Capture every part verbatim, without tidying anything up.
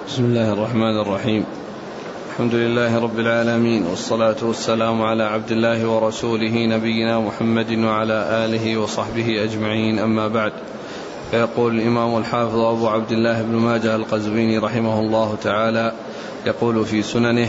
بسم الله الرحمن الرحيم. الحمد لله رب العالمين، والصلاة والسلام على عبد الله ورسوله نبينا محمد وعلى آله وصحبه أجمعين، أما بعد. فيقول الإمام الحافظ أبو عبد الله بن ماجه القزويني رحمه الله تعالى يقول في سننه: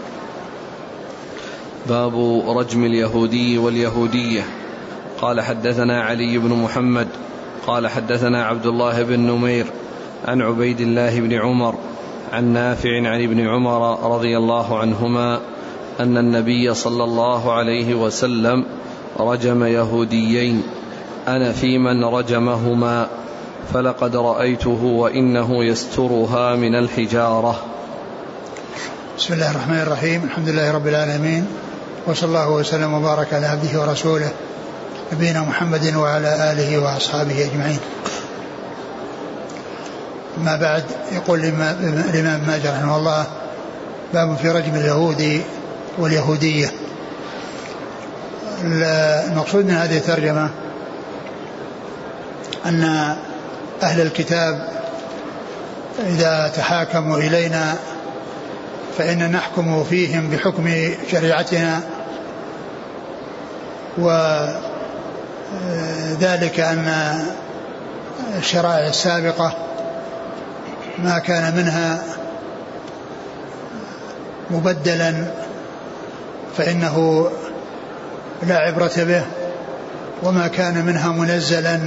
باب رجم اليهودي واليهودية. قال: حدثنا علي بن محمد قال حدثنا عبد الله بن نمير عن عبيد الله بن عمر عن نافع عن ابن عمر رضي الله عنهما أن النبي صلى الله عليه وسلم رجم يهوديين، أنا في من رجمهما، فلقد رأيته وإنه يسترها من الحجارة. بسم الله الرحمن الرحيم. الحمد لله رب العالمين، وصلى الله وسلم وبارك على عبده ورسوله نبينا محمد وعلى آله وأصحابه أجمعين. ما بعد، يقول الإمام ماجه رحمه الله: باب في رجم اليهود واليهودية. المقصود من هذه الترجمة أن أهل الكتاب إذا تحاكموا إلينا فإن نحكم فيهم بحكم شريعتنا، وذلك أن الشرائع السابقة ما كان منها مبدلا فإنه لا عبرة به، وما كان منها منزلا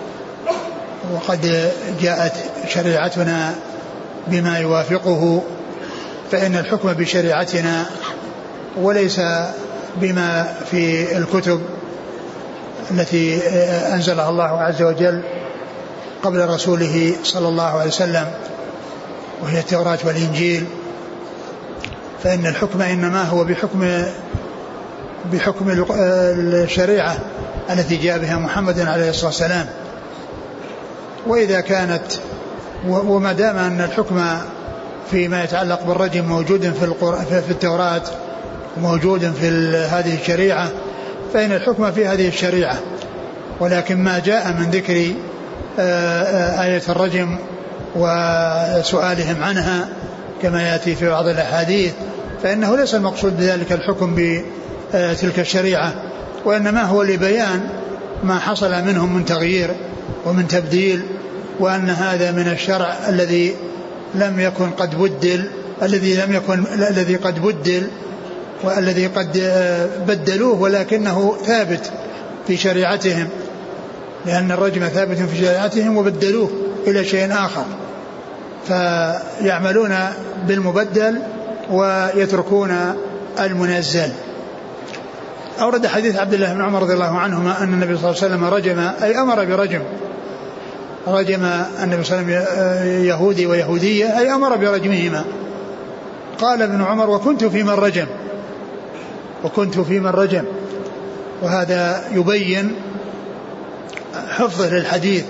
وقد جاءت شريعتنا بما يوافقه فإن الحكم بشريعتنا وليس بما في الكتب التي أنزلها الله عز وجل قبل رسوله صلى الله عليه وسلم، وهي التوراة والإنجيل. فإن الحكم إنما هو بحكم بحكم الشريعة التي جاء بها محمد عليه الصلاة والسلام. وإذا كانت وما دام أن الحكم فيما يتعلق بالرجم موجود في القرآن في التوراة وموجود في هذه الشريعة فإن الحكم في هذه الشريعة، ولكن ما جاء من ذكر آية الرجم وسؤالهم عنها كما يأتي في بعض الأحاديث فإنه ليس المقصود بذلك الحكم بتلك الشريعة، وإنما هو لبيان ما حصل منهم من تغيير ومن تبديل، وأن هذا من الشرع الذي لم يكن قد بدل الذي لم يكن الذي قد بدل والذي قد بدلوه، ولكنه ثابت في شريعتهم، لأن الرجم ثابت في شريعتهم وبدلوه إلى شيء آخر، فيعملون بالمبدل ويتركون المنزل. أورد حديث عبد الله بن عمر رضي الله عنهما أن النبي صلى الله عليه وسلم رجم، أي أمر برجم، رجم النبي صلى الله عليه وسلم يهودي ويهودية، أي أمر برجمهما. قال ابن عمر: وكنت في من رجم وكنت في من رجم وهذا يبين حفظه للحديث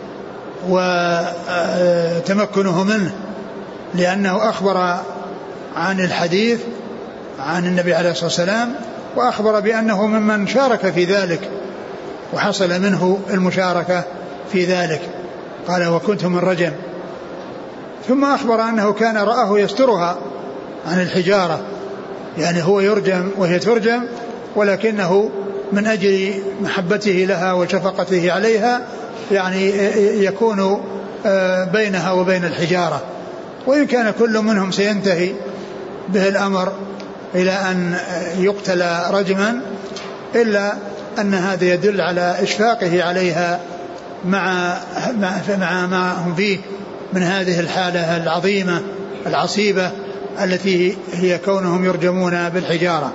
وتمكنه منه، لأنه أخبر عن الحديث عن النبي عليه الصلاة والسلام، وأخبر بأنه ممن شارك في ذلك وحصل منه المشاركة في ذلك. قال: وكنت من رجم. ثم أخبر أنه كان رآه يسترها عن الحجارة، يعني هو يرجم وهي ترجم، ولكنه من أجل محبته لها وشفقته عليها يعني يكون بينها وبين الحجارة، وإن كان كل منهم سينتهي به الأمر إلى أن يقتل رجما، إلا أن هذا يدل على إشفاقه عليها مع مع ما هم فيه من هذه الحالة العظيمة العصيبة التي هي كونهم يرجمون بالحجارة.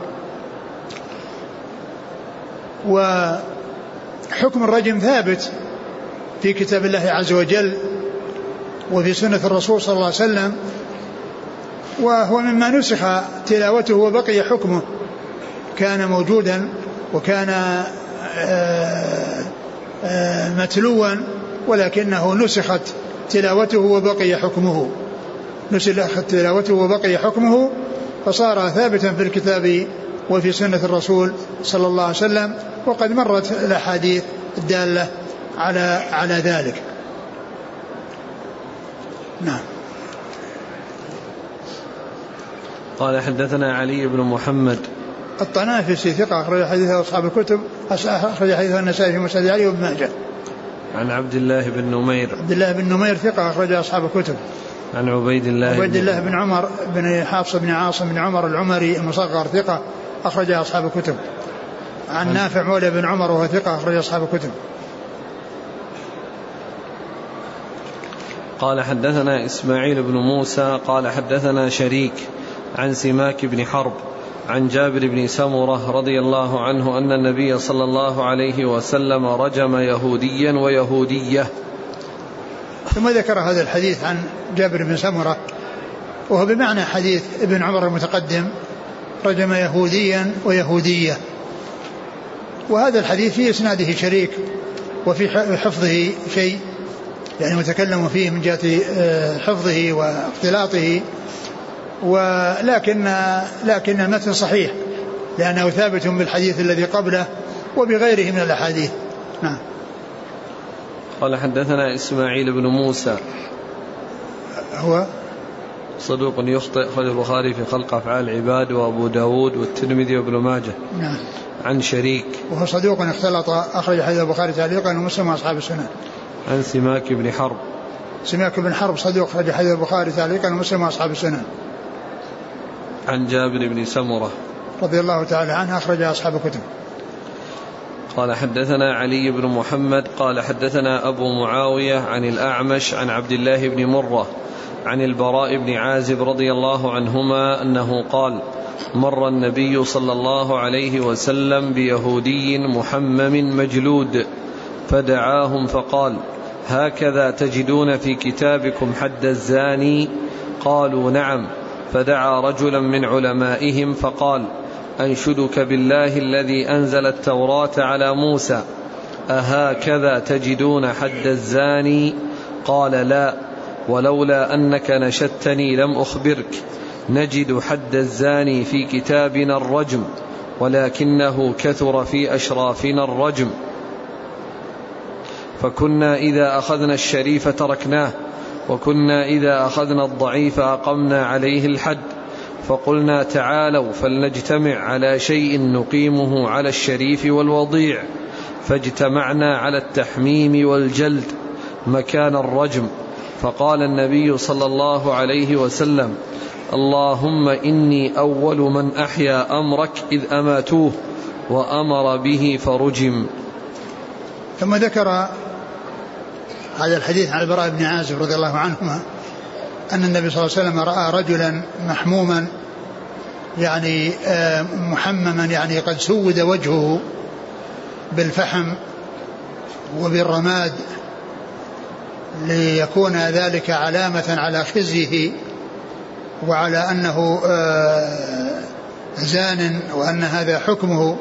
وحكم الرجم ثابت في كتاب الله عز وجل وفي سنة الرسول صلى الله عليه وسلم، وهو مما نسخ تلاوته وبقي حكمه، كان موجودا وكان متلوا ولكنه نسخت تلاوته وبقي حكمه نسخت تلاوته وبقي حكمه فصار ثابتا في الكتاب وفي سنة الرسول صلى الله عليه وسلم، وقد مرت الأحاديث الدالة على على ذلك. نعم. قال حدثنا علي بن محمد الطنافسي ثقة أخرج حديثه أصحاب الكتب، أخرج حديثه النسائي في مسند علي وابن ماجه. عن عبد الله بن نمير عبد الله بن نمير ثقة أخرج أصحاب الكتب. عن عبيد الله عبيد الله بن عمر بن حفص بن عاصم بن عمر العمري المصغر ثقة أخرج أصحاب الكتب. عن نافع مولى بن عمر وهو ثقة أخرج أصحاب الكتب. قال حدثنا إسماعيل بن موسى قال حدثنا شريك عن سماك بن حرب عن جابر بن سمرة رضي الله عنه أن النبي صلى الله عليه وسلم رجم يهوديا ويهودية. ثم ذكر هذا الحديث عن جابر بن سمرة وهو بمعنى حديث ابن عمر المتقدم رجم يهوديا ويهودية. وهذا الحديث في إسناده شريك وفي حفظه شيء يعني متكلم فيه من جهة حفظه واختلاطه، ولكن لكن المتن صحيح لأنه ثابت بالحديث الذي قبله وبغيره من الأحاديث. نعم. قال حدثنا إسماعيل بن موسى هو صدوق يخطئ أخرج البخاري في خلق أفعال العباد وأبو داود والترمذي وابن ماجه. نعم. عن شريك وهو صدوق اختلط أخرج حديث البخاري تعليقا ومسلم وأصحاب السنن. عن سماك بن حرب سماك بن حرب صدوق أخرج حديث البخاري تعليقا ومسلم وأصحاب السنن. عن جابر بن سمرة رضي الله تعالى عنه أخرج أصحاب الكتب. قال حدثنا علي بن محمد قال حدثنا أبو معاوية عن الأعمش عن عبد الله بن مرة عن البراء بن عازب رضي الله عنهما أنه قال مر النبي صلى الله عليه وسلم بيهودي محمم مجلود فدعاهم فقال هكذا تجدون في كتابكم حد الزاني؟ قالوا نعم. فدعا رجلا من علمائهم فقال أنشدك بالله الذي أنزل التوراة على موسى أهكذا تجدون حد الزاني؟ قال لا، ولولا أنك نشدتني لم أخبرك. نجد حد الزاني في كتابنا الرجم ولكنه كثر في أشرافنا الرجم، فكنا إذا أخذنا الشريف تركناه وكنا إذا أخذنا الضعيف أقمنا عليه الحد. فقلنا تعالوا فلنجتمع على شيء نقيمه على الشريف والوضيع، فاجتمعنا على التحميم والجلد مكان الرجم. فقال النبي صلى الله عليه وسلم اللهم إني أول من أحيا أمرك إذ أماتوه وأمر به فرجم. ثم ذكر هذا الحديث عن البراء بن عازب رضي الله عنهما أن النبي صلى الله عليه وسلم رأى رجلا محموما يعني محمما يعني قد سود وجهه بالفحم وبالرماد ليكون ذلك علامة على خزيه وعلى أنه زان وأن هذا حكمه.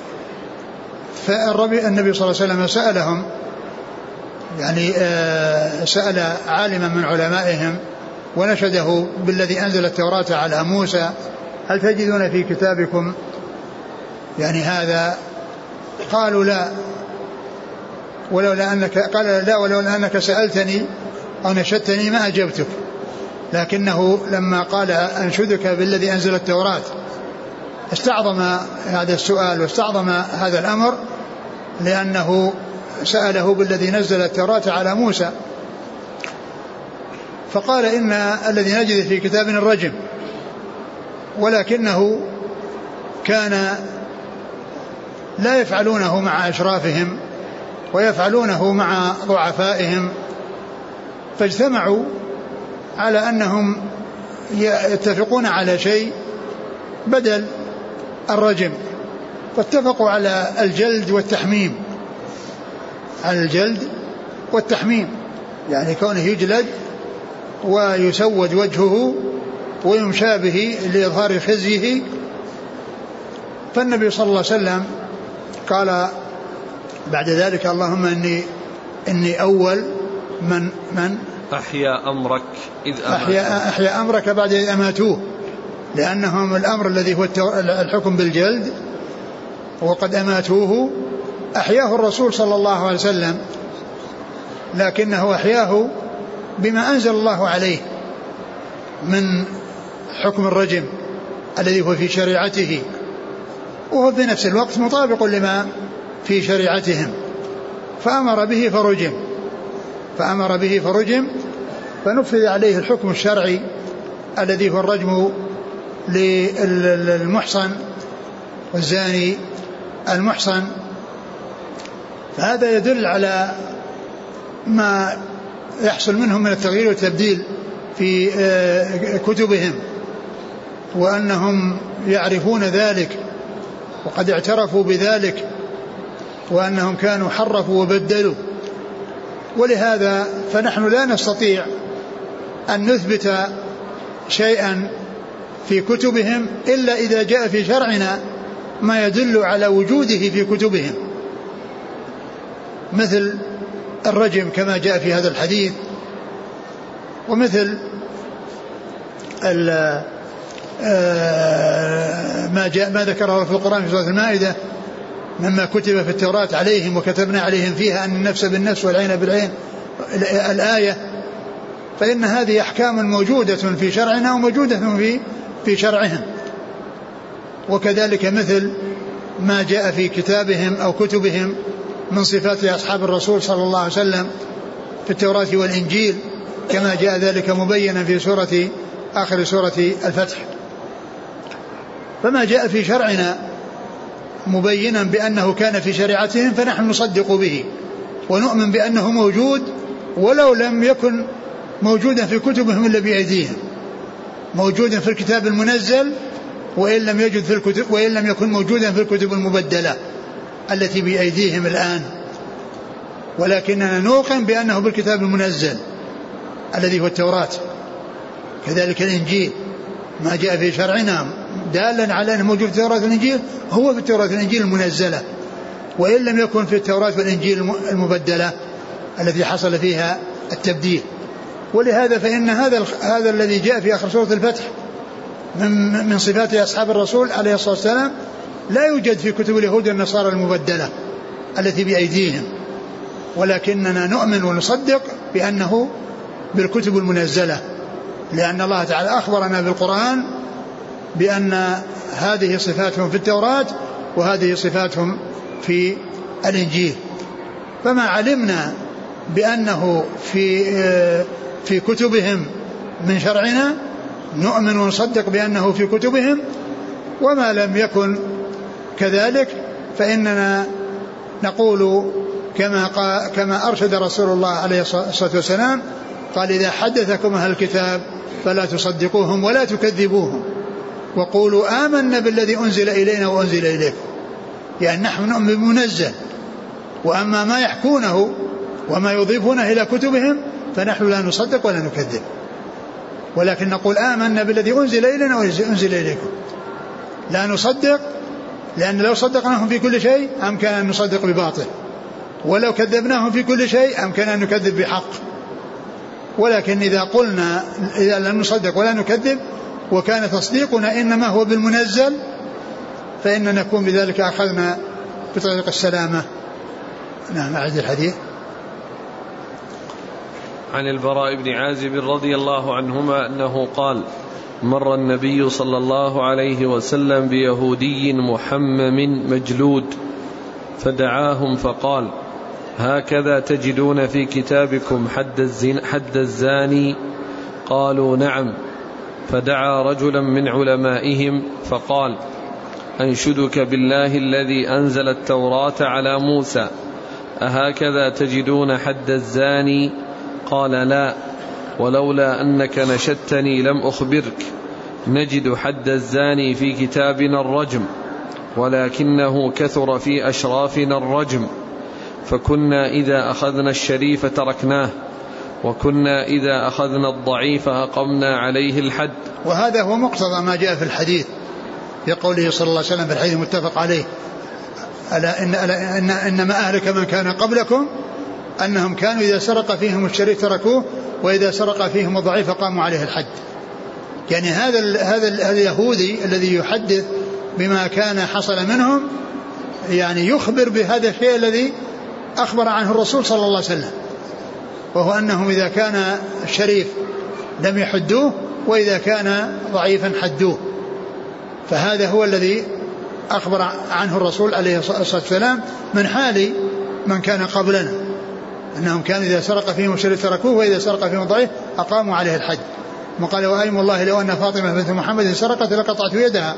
فالنبي صلى الله عليه وسلم سألهم يعني سأل عالما من علمائهم ونشده بالذي أنزل التوراة على موسى هل تجدون في كتابكم يعني هذا؟ قالوا لا، ولولا أنك قال لا ولولا أنك سألتني أو نشدتني ما أجبتك، لكنه لما قال أنشدك بالذي أنزل التوراة استعظم هذا السؤال واستعظم هذا الأمر لأنه سأله بالذي نزل التوراة على موسى. فقال إن الذي نجد في كتابنا الرجم ولكنه كان لا يفعلونه مع أشرافهم ويفعلونه مع ضعفائهم، فاجتمعوا على أنهم يتفقون على شيء بدل الرجم، فاتفقوا على الجلد والتحميم، على الجلد والتحميم يعني كونه يجلد ويسود وجهه ويمشى به لإظهار خزيه. فالنبي صلى الله عليه وسلم قال بعد ذلك اللهم إني, إني أول من, من أحيا أمرك إذ أحيا, أحيا أمرك بعد إذ أماتوه، لأنهم الأمر الذي هو الحكم بالجلد وقد أماتوه أحياه الرسول صلى الله عليه وسلم، لكنه أحياه بما أنزل الله عليه من حكم الرجم الذي هو في شريعته، وهو في نفس الوقت مطابق لما في شريعتهم، فأمر به فرجم فأمر به فرجم فنفذ عليه الحكم الشرعي الذي هو الرجم للمحصن والزاني المحصن. فهذا يدل على ما يحصل منهم من التغيير والتبديل في كتبهم، وأنهم يعرفون ذلك وقد اعترفوا بذلك، وأنهم كانوا حرفوا وبدلوا. ولهذا فنحن لا نستطيع أن نثبت شيئا في كتبهم إلا إذا جاء في شرعنا ما يدل على وجوده في كتبهم، مثل الرجم كما جاء في هذا الحديث، ومثل ما جاء ما ذكره في القرآن في سورة المائدة مما كتب في التوراة عليهم وكتبنا عليهم فيها أن النفس بالنفس والعين بالعين الآية. فإن هذه أحكام موجودة في شرعنا وموجودة في في شرعهم. وكذلك مثل ما جاء في كتابهم أو كتبهم من صفات أصحاب الرسول صلى الله عليه وسلم في التوراة والإنجيل، كما جاء ذلك مبينا في سورة آخر سورة الفتح. فما جاء في شرعنا مبينا بأنه كان في شريعتهم فنحن نصدق به ونؤمن بأنه موجود، ولو لم يكن موجودا في كتبهم إلا بأيديهم، موجودا في الكتاب المنزل وإن لم يجد في الكتب وإن لم يكن موجودا في الكتب المبدلة التي بأيديهم الآن، ولكننا نوقن بأنه بالكتاب المنزل الذي هو التوراة. كذلك الإنجيل ما جاء في شرعنا دالا على أنه موجود في التوراة والإنجيل هو في التوراة والإنجيل المنزلة، وإن لم يكن في التوراة والإنجيل المبدلة التي حصل فيها التبديل. ولهذا فإن هذا هذا الذي جاء في آخر سورة الفتح من من صفات أصحاب الرسول عليه الصلاة والسلام لا يوجد في كتب اليهود والنصارى المبدلة التي بأيديهم، ولكننا نؤمن ونصدق بأنه بالكتب المنزلة، لأن الله تعالى أخبرنا بالقرآن بأن هذه صفاتهم في التوراة وهذه صفاتهم في الإنجيل. فما علمنا بأنه في في كتبهم من شرعنا نؤمن ونصدق بأنه في كتبهم، وما لم يكن كذلك فإننا نقول كما كما أرشد رسول الله عليه الصلاة والسلام قال: إذا حدثكم أهل الكتاب فلا تصدقوهم ولا تكذبوهم وقولوا آمنا بالذي أنزل إلينا وأنزل إليكم. يعني نحن نؤمن بالمنزل، وأما ما يحكونه وما يضيفونه إلى كتبهم فنحن لا نصدق ولا نكذب، ولكن نقول آمنا بالذي أنزل إلينا وأنزل إليكم. لا نصدق، لأن لو صدقناهم في كل شيء أمكن أن نصدق بباطل، ولو كذبناهم في كل شيء أمكن أن نكذب بحق. ولكن إذا قلنا إذا لم نصدق ولا نكذب وكان تصديقنا إنما هو بالمنزل فإن نكون بذلك أخذنا بطريق السلامة. نعم. أعد الحديث. عن البراء بن عازب رضي الله عنهما أنه قال: مر النبي صلى الله عليه وسلم بيهودي محمم مجلود فدعاهم فقال: هكذا تجدون في كتابكم حد, الزن حد الزاني؟ قالوا: نعم. فدعا رجلا من علمائهم فقال: أنشدك بالله الذي أنزل التوراة على موسى، أهكذا تجدون حد الزاني؟ قال: لا، ولولا أنك نشدتني لم أخبرك. نجد حد الزاني في كتابنا الرجم، ولكنه كثر في أشرافنا الرجم، فكنا إذا أخذنا الشريف تركناه، وكنا إذا أخذنا الضعيف أقمنا عليه الحد. وهذا هو مقتضى ما جاء في الحديث في قوله صلى الله عليه وسلم في الحديث المتفق عليه: ألا إن ألا إن إنما أهلك من كان قبلكم أنهم كانوا إذا سرق فيهم الشريف تركوه، وإذا سرق فيهم الضعيف قاموا عليه الحد. يعني هذا هذا اليهودي الذي يحدث بما كان حصل منهم يعني يخبر بهذا الشيء الذي أخبر عنه الرسول صلى الله عليه وسلم، وهو أنهم إذا كان الشريف لم يحدوه، وإذا كان ضعيفا حدوه. فهذا هو الذي أخبر عنه الرسول عليه الصلاة والسلام من حال من كان قبلنا، أنهم كانوا إذا سرق فيهم الشريف تركوه، وإذا سرق فيهم ضعيف أقاموا عليه الحد. وقال وأيم الله لو أن فاطمة بنت محمد سرقت لقطعت يدها.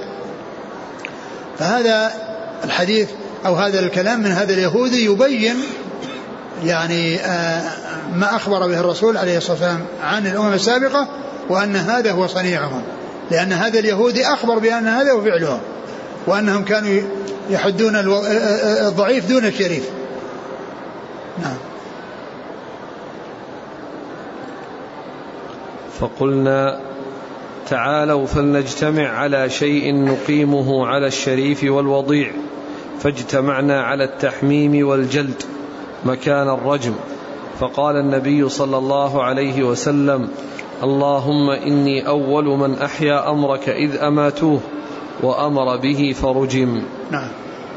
فهذا الحديث أو هذا الكلام من هذا اليهودي يبين يعني ما أخبر به الرسول عليه الصلاة والسلام عن الأمم السابقة، وأن هذا هو صنيعهم، لأن هذا اليهودي أخبر بأن هذا هو فعلهم، وأنهم كانوا يحدون الضعيف دون الشريف. نعم. فقلنا تعالوا فلنجتمع على شيء نقيمه على الشريف والوضيع، فاجتمعنا على التحميم والجلد مكان الرجم. فقال النبي صلى الله عليه وسلم اللهم إني أول من أحيا أمرك إذ أماتوه وأمر به فرجم. نعم.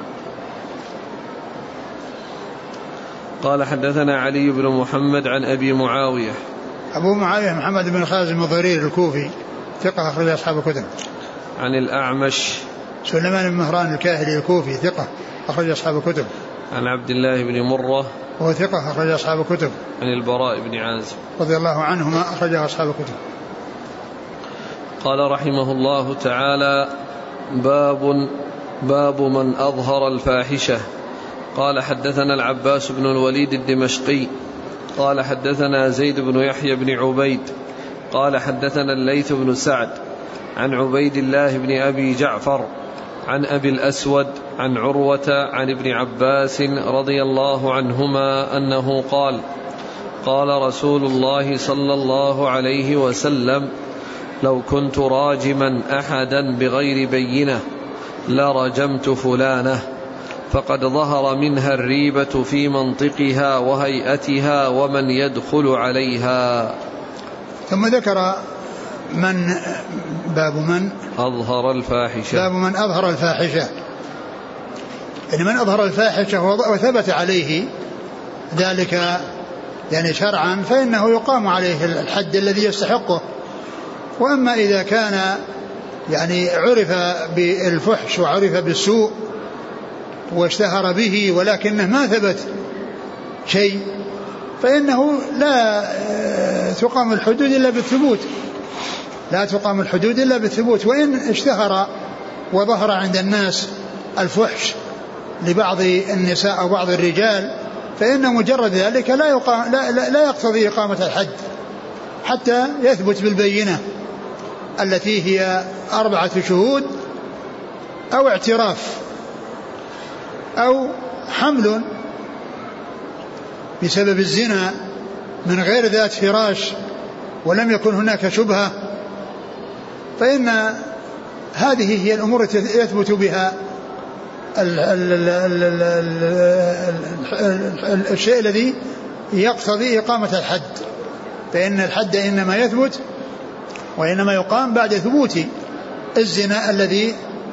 قال حدثنا علي بن محمد عن أبي معاوية. أبو معاوية محمد بن خازم الضرير الكوفي ثقة أخرج أصحاب الكتب. عن الأعمش سليمان بن مهران الكاهلي الكوفي ثقة أخرج أصحاب الكتب. عن عبد الله بن مرة وهو ثقة أخرج أصحاب الكتب. عن البراء بن عازب رضي الله عنهما أخرج أصحاب الكتب. قال رحمه الله تعالى باب باب من أظهر الفاحشة. قال حدثنا العباس بن الوليد الدمشقي قال حدثنا زيد بن يحيى بن عبيد قال حدثنا الليث بن سعد عن عبيد الله بن أبي جعفر عن أبي الأسود عن عروة عن ابن عباس رضي الله عنهما أنه قال قال رسول الله صلى الله عليه وسلم لو كنت راجما أحدا بغير بينة لرجمت فلانة فقد ظهر منها الريبة في منطقها وهيئتها ومن يدخل عليها. ثم ذكر من باب من أظهر الفاحشة باب من أظهر الفاحشة، يعني من أظهر الفاحشة وثبت عليه ذلك يعني شرعا فإنه يقام عليه الحد الذي يستحقه. وأما إذا كان يعني عرف بالفحش وعرف بالسوء واشتهر به ولكنه ما ثبت شيء فإنه لا تقام الحدود إلا بالثبوت لا تقام الحدود إلا بالثبوت. وإن اشتهر وظهر عند الناس الفحش لبعض النساء أو بعض الرجال فإن مجرد ذلك لا, يقام لا, لا, لا يقتضي إقامة الحد حتى يثبت بالبينة التي هي أربعة شهود أو اعتراف أو حمل بسبب الزنا من غير ذات فراش ولم يكن هناك شبهة، فإن هذه هي الأمور التي يثبت بها ال ال ال ال ال ال الشيء الذي يقتضي إقامة الحد. فإن الحد إنما يثبت وإنما يقام بعد ثبوت الزنا الذي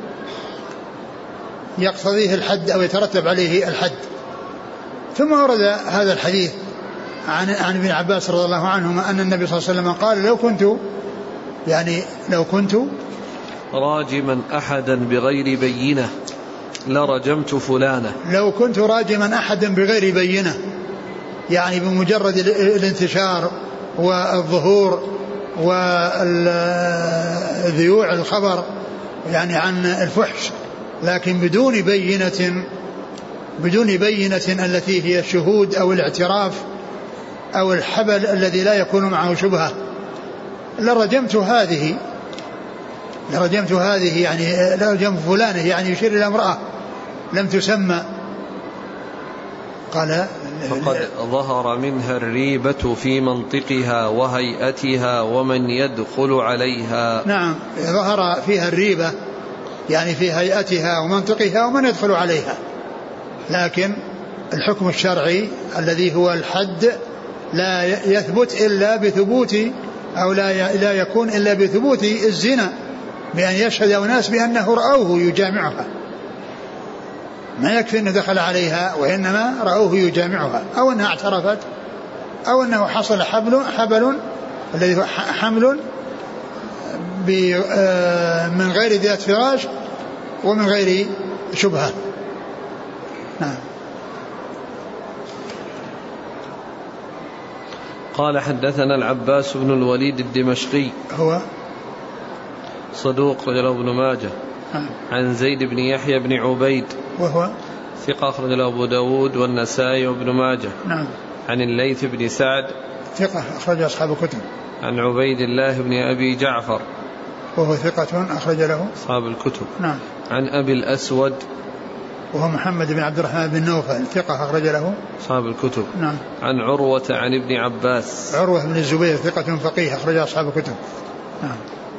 يقتضيه الحد أو يترتب عليه الحد. ثم ورد هذا الحديث عن عن ابن عباس رضي الله عنهما أن النبي صلى الله عليه وسلم قال لو كنت يعني لو كنت راجما أحدا بغير بينة لرجمت فلانة. لو كنت راجما أحدا بغير بينة يعني بمجرد الانتشار والظهور والذيوع الخبر يعني عن الفحش لكن بدون بينة بدون بينة التي هي الشهود أو الاعتراف أو الحبل الذي لا يكون معه شبهة لرجمت هذه لرجمت هذه يعني لرجمت فلانة يعني يشير إلى امرأة لم تسمى. قال فقد ظهر منها الريبة في منطقها وهيئتها ومن يدخل عليها. نعم ظهر فيها الريبة يعني في هيئتها ومنطقها ومن يدخل عليها، لكن الحكم الشرعي الذي هو الحد لا يثبت إلا بثبوت أو لا لا يكون إلا بثبوت الزنا بأن يشهد أناس بأنه رأوه يجامعها، ما يكفي أنه دخل عليها وإنما رأوه يجامعها أو أنها اعترفت أو أنه حصل حبل حبل الذي هو حمل من غير ذات فراش ومن غير شبهة. نعم. قال حدثنا العباس بن الوليد الدمشقي هو صدوق رجل ابن ماجه. نعم. عن زيد بن يحيى بن عبيد وهو ثقة أخرج له أبو داود والنسائي وابن ماجه. نعم. عن الليث بن سعد ثقة أخرج أصحاب الكتب. عن عبيد الله بن أبي جعفر وهو ثقة أخرج له أصحاب الكتب. نعم. عن أبي الأسود وهو محمد بن عبد الرحمن بن نوفل ثقة أخرج له أصحاب الكتب. نعم. عن عروة عن ابن عباس عروة بن الزبير ثقة فقيه أخرج أصحاب الكتب. نعم.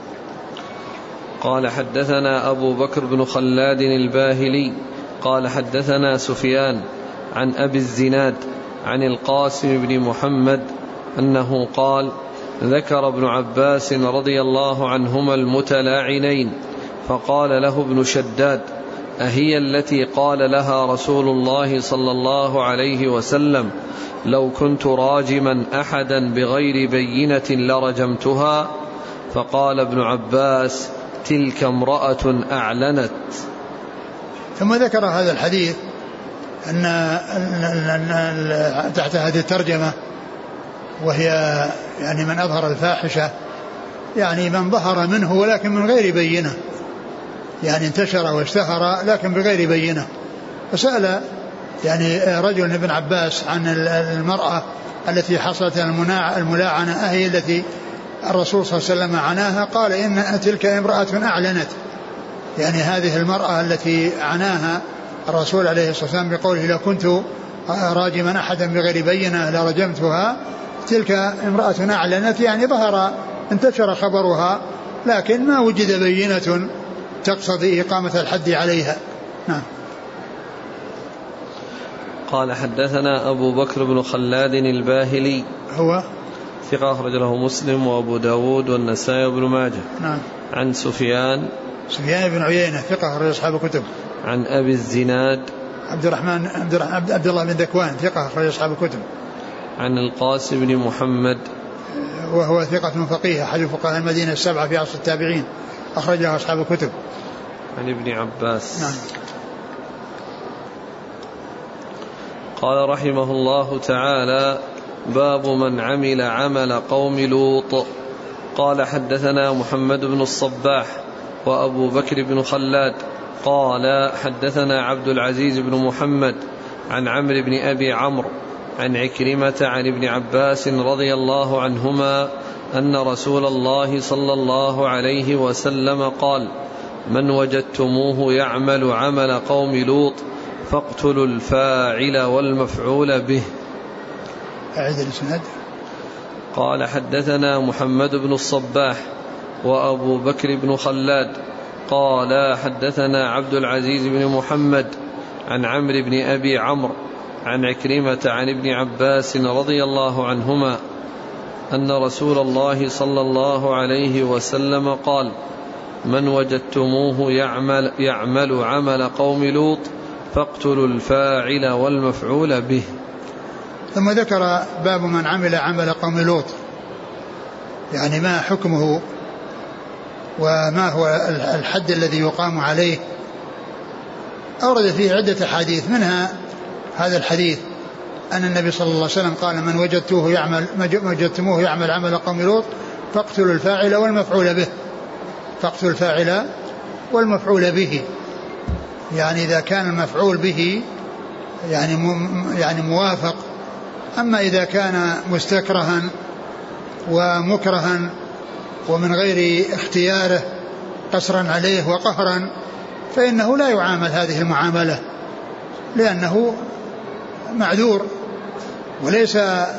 قال حدثنا أبو بكر بن خلاد الباهلي قال حدثنا سفيان عن أبي الزناد عن القاسم بن محمد أنه قال ذكر ابن عباس رضي الله عنهما المتلاعنين فقال له ابن شداد أهي التي قال لها رسول الله صلى الله عليه وسلم لو كنت راجما أحدا بغير بينة لرجمتها؟ فقال ابن عباس تلك امرأة أعلنت. ثم ذكر هذا الحديث أن تحت هذه الترجمة وهي يعني من أظهر الفاحشة يعني من ظهر منه ولكن من غير بينة، يعني انتشر واشتهر لكن بغير بينة. فسأل يعني رجل ابن عباس عن المرأة التي حصلت الملاعنة أهي التي الرسول صلى الله عليه وسلم عناها؟ قال إن تلك امرأة أعلنت، يعني هذه المرأة التي عناها الرسول عليه الصلاة والسلام بقوله لو كنت راجما أحدا بغير بينة لرجمتها، تلك امرأة أعلنت، يعني ظهر انتشر خبرها لكن ما وجد بينة تقتضي إقامة الحد عليها. نعم. قال حدثنا أبو بكر بن خلاد الباهلي هو ثقة أخرج له مسلم وأبو داود والنسائي وابن ماجه. نعم. عن سفيان سفيان بن عيينة ثقة أخرج أصحاب الكتب. عن أبي الزناد عبد الرحمن عبد الله بن ذكوان ثقة أخرج أصحاب الكتب. عن القاسم بن محمد وهو ثقة فقيه أحد فقهاء المدينة السبعة في عصر التابعين أخرجه أصحاب الكتب. عن ابن عباس. نعم. قال رحمه الله تعالى باب من عمل عمل قوم لوط. قال حدثنا محمد بن الصباح وأبو بكر بن خلاد قال حدثنا عبد العزيز بن محمد عن عمرو بن أبي عمرو عن عكرمة عن ابن عباس رضي الله عنهما أن رسول الله صلى الله عليه وسلم قال من وجدتموه يعمل عمل قوم لوط فاقتلوا الفاعل والمفعول به. أعد الإسناد. قال حدثنا محمد بن الصباح وأبو بكر بن خلاد قال حدثنا عبد العزيز بن محمد عن عمرو بن أبي عمرو عن عكرمة عن ابن عباس رضي الله عنهما أن رسول الله صلى الله عليه وسلم قال من وجدتموه يعمل, يعمل عمل قوم لوط فاقتلوا الفاعل والمفعول به. ثم ذكر باب من عمل عمل قوم لوط، يعني ما حكمه وما هو الحد الذي يقام عليه. أورد فيه عدة حديث، منها هذا الحديث أن النبي صلى الله عليه وسلم قال من وجدتوه يعمل وجدتموه يعمل عمل قوم لوط فاقتلوا الفاعل والمفعول به. فاقتلوا الفاعل والمفعول به، يعني إذا كان المفعول به يعني يعني موافق. أما إذا كان مستكرها ومكرها ومن غير اختياره قصرا عليه وقهرا فإنه لا يعامل هذه المعاملة، لأنه معذور وليس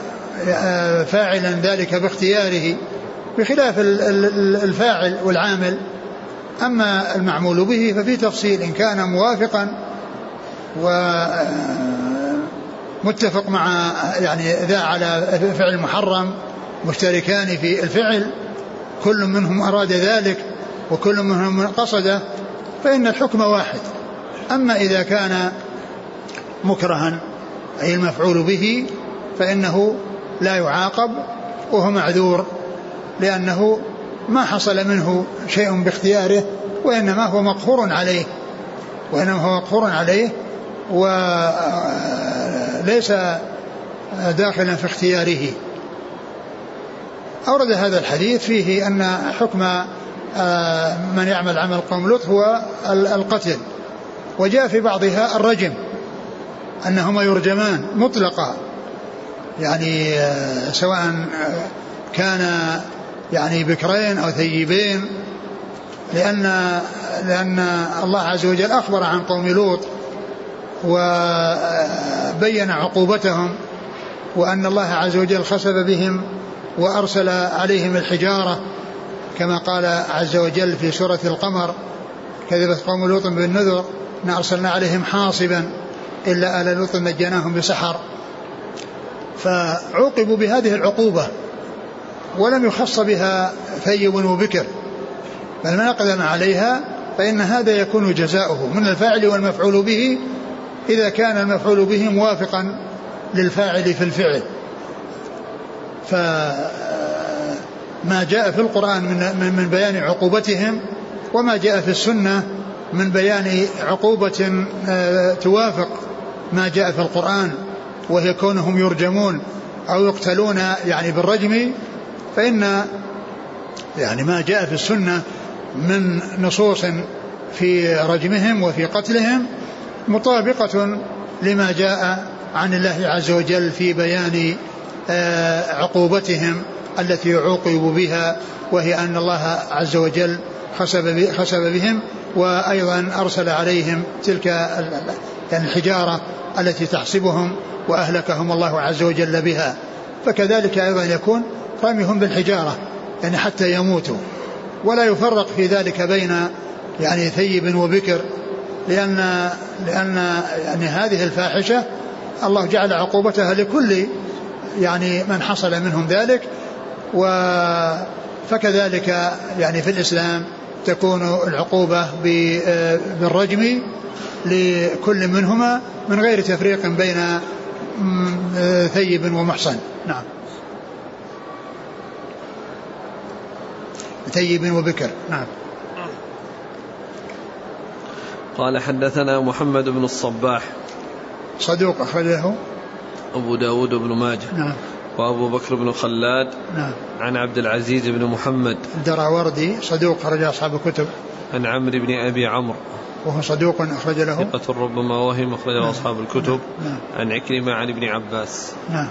فاعلا ذلك باختياره، بخلاف الفاعل والعامل. أما المعمول به ففي تفصيل، إن كان موافقا ومتفق مع يعني ذا على فعل محرم مشتركان في الفعل كل منهم أراد ذلك وكل منهم قصده فإن الحكم واحد. أما إذا كان مكرها أي المفعول به فإنه لا يعاقب وهو معذور، لأنه ما حصل منه شيء باختياره، وإنما هو مقهور عليه وإنما هو مقهور عليه وليس داخلا في اختياره. أورد هذا الحديث فيه أن حكم من يعمل عمل قوم لوط هو القتل، وجاء في بعضها الرجم أنهما يرجمان مطلقا، يعني سواء كان يعني بكرين أو ثيبين، لأن لأن الله عز وجل أخبر عن قوم لوط وبين عقوبتهم، وأن الله عز وجل خسف بهم وأرسل عليهم الحجارة كما قال عز وجل في سورة القمر: كذبت قوم لوط بالنذر إن أرسلنا عليهم حاصبا إلا آل لوط نجيناهم بسحر. فعوقبوا بهذه العقوبة ولم يخص بها ثيب وبكر، بل من أقدم عليها فإن هذا يكون جزاؤه من الفاعل والمفعول به إذا كان المفعول به موافقا للفاعل في الفعل. فما جاء في القرآن من بيان عقوبتهم وما جاء في السنة من بيان عقوبة توافق ما جاء في القرآن، وهي كونهم يرجمون أو يقتلون يعني بالرجم، فإن يعني ما جاء في السنة من نصوص في رجمهم وفي قتلهم مطابقة لما جاء عن الله عز وجل في بيان عقوبتهم التي عوقبوا بها، وهي أن الله عز وجل خسف بهم وأيضا أرسل عليهم تلك الحجارة التي تحسبهم وأهلكهم الله عز وجل بها. فكذلك أيضا يكون رميهم بالحجارة يعني حتى يموتوا، ولا يفرق في ذلك بين يعني ثيب وبكر، لأن لأن يعني هذه الفاحشة الله جعل عقوبتها لكل يعني من حصل منهم ذلك. فكذلك يعني في الإسلام تكون العقوبة بالرجم لكل منهما من غير تفريق بين ثيب ومحصن. نعم، ثيب وبكر. نعم. قال حدثنا محمد بن الصباح صدوق أخرج له أبو داود بن ماجه. نعم. وأبو بكر بن خلاد. نعم. عن عبد العزيز بن محمد الدراوردي صدوق أخرج أصحاب الكتب. عن عمرو بن أبي عمرو وهو صدوق أخرج له ثقة ربما وهم أخرج له أصحاب الكتب. نعم. عن عكرمة عن ابن عباس. نعم.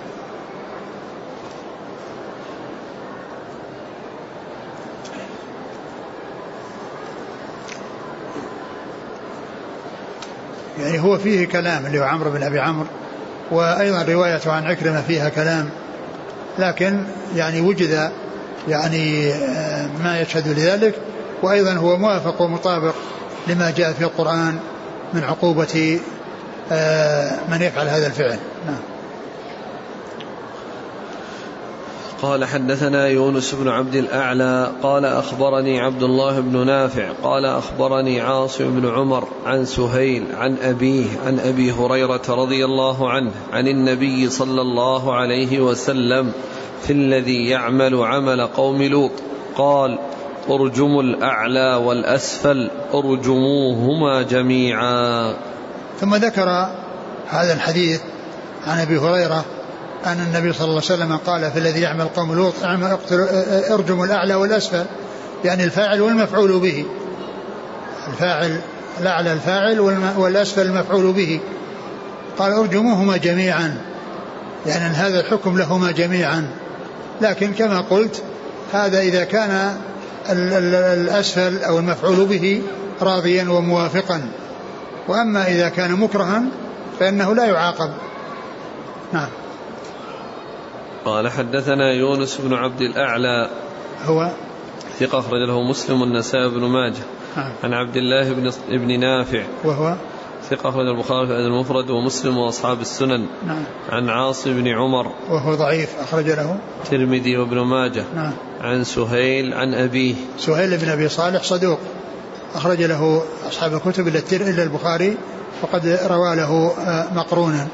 يعني هو فيه كلام اللي هو عمرو بن أبي عمرو، وأيضا روايته عن عكرمة فيها كلام، لكن يعني وجد يعني ما يشهد لذلك، وأيضا هو موافق ومطابق لما جاء في القرآن من عقوبة من يفعل هذا الفعل. نعم. قال حدثنا يونس بن عبد الأعلى قال أخبرني عبد الله بن نافع قال أخبرني عاصم بن عمر عن سهيل عن أبيه عن أبي هريرة رضي الله عنه عن النبي صلى الله عليه وسلم في الذي يعمل عمل قوم لوط قال: ارجموا الأعلى والأسفل ارجموهما جميعا. ثم ذكر هذا الحديث عن أبي هريرة أن النبي صلى الله عليه وسلم قال: في الذي يعمل قوم لوط ارجموا الأعلى والأسفل، يعني الفاعل والمفعول به، الفاعل الأعلى الفاعل والأسفل المفعول به. قال: ارجموهما جميعا، يعني هذا الحكم لهما جميعا، لكن كما قلت هذا إذا كان الأسفل أو المفعول به راضيا وموافقا، وأما إذا كان مكرها فإنه لا يعاقب. نعم. قال حدثنا يونس بن عبد الأعلى هو ثقة أخرج له مسلم والنسائي بن ماجه. نعم. عن عبد الله بن ابن نافع وهو ثقة أخرج البخاري في المفرد ومسلم وأصحاب السنن. نعم. عن عاصم بن عمر وهو ضعيف أخرج له الترمذي وابن ماجه. نعم. عن سهيل عن أبيه سهيل بن أبي صالح صدوق أخرج له أصحاب الكتب إلا البخاري وقد روى له مقرونا.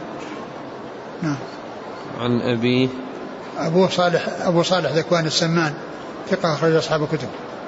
نعم. عن أبيه أبو صالح أبو صالح ذكوان السمان ثقة أخرج أصحاب الكتب.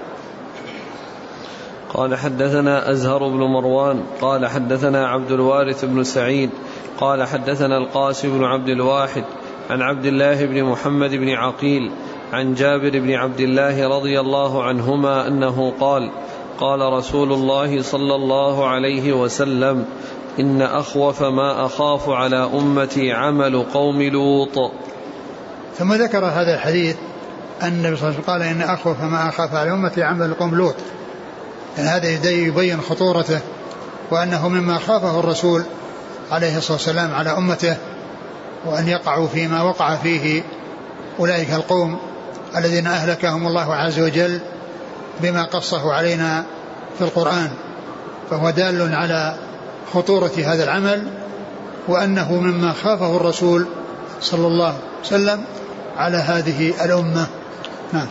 قال حدثنا أزهر بن مروان قال حدثنا عبد الوارث بن سعيد قال حدثنا القاسم بن عبد الواحد عن عبد الله بن محمد بن عقيل عن جابر بن عبد الله رضي الله عنهما أنه قال قال رسول الله صلى الله عليه وسلم إن أخوف ما أخاف على أمتي عمل قوم لوط. ثم ذكر هذا الحديث أن النبي صلى الله عليه وسلم قال إن أخوف ما أخاف على أمتي عمل قوم لوط، يعني هذا يبين خطورته وأنه مما خافه الرسول عليه الصلاة والسلام على أمته، وأن يقعوا فيما وقع فيه أولئك القوم الذين أهلكهم الله عز وجل بما قصه علينا في القرآن، فهو دال على خطورة هذا العمل وأنه مما خافه الرسول صلى الله عليه وسلم على هذه الأمة. نعم.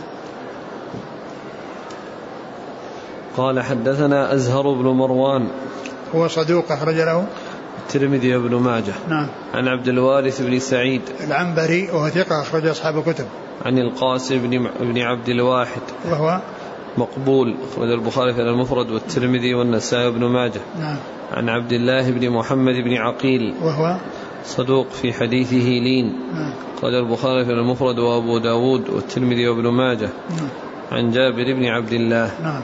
قال حدثنا أزهر بن مروان هو صدوق أخرج له الترمذي وابن ماجه. نعم. عن عبد الوارث بن سعيد العنبري وهو ثقة أخرج أصحاب الكتب. عن القاسم بن عبد الواحد وهو مقبول أخرج البخاري في المفرد والترمذي والنسائي وابن ماجه. نعم. عن عبد الله بن محمد بن عقيل وهو صدوق في حديثه لين. نعم. أخرج البخاري في المفرد وأبو داود والترمذي وابن ماجه. نعم. عن جابر بن عبد الله. نعم.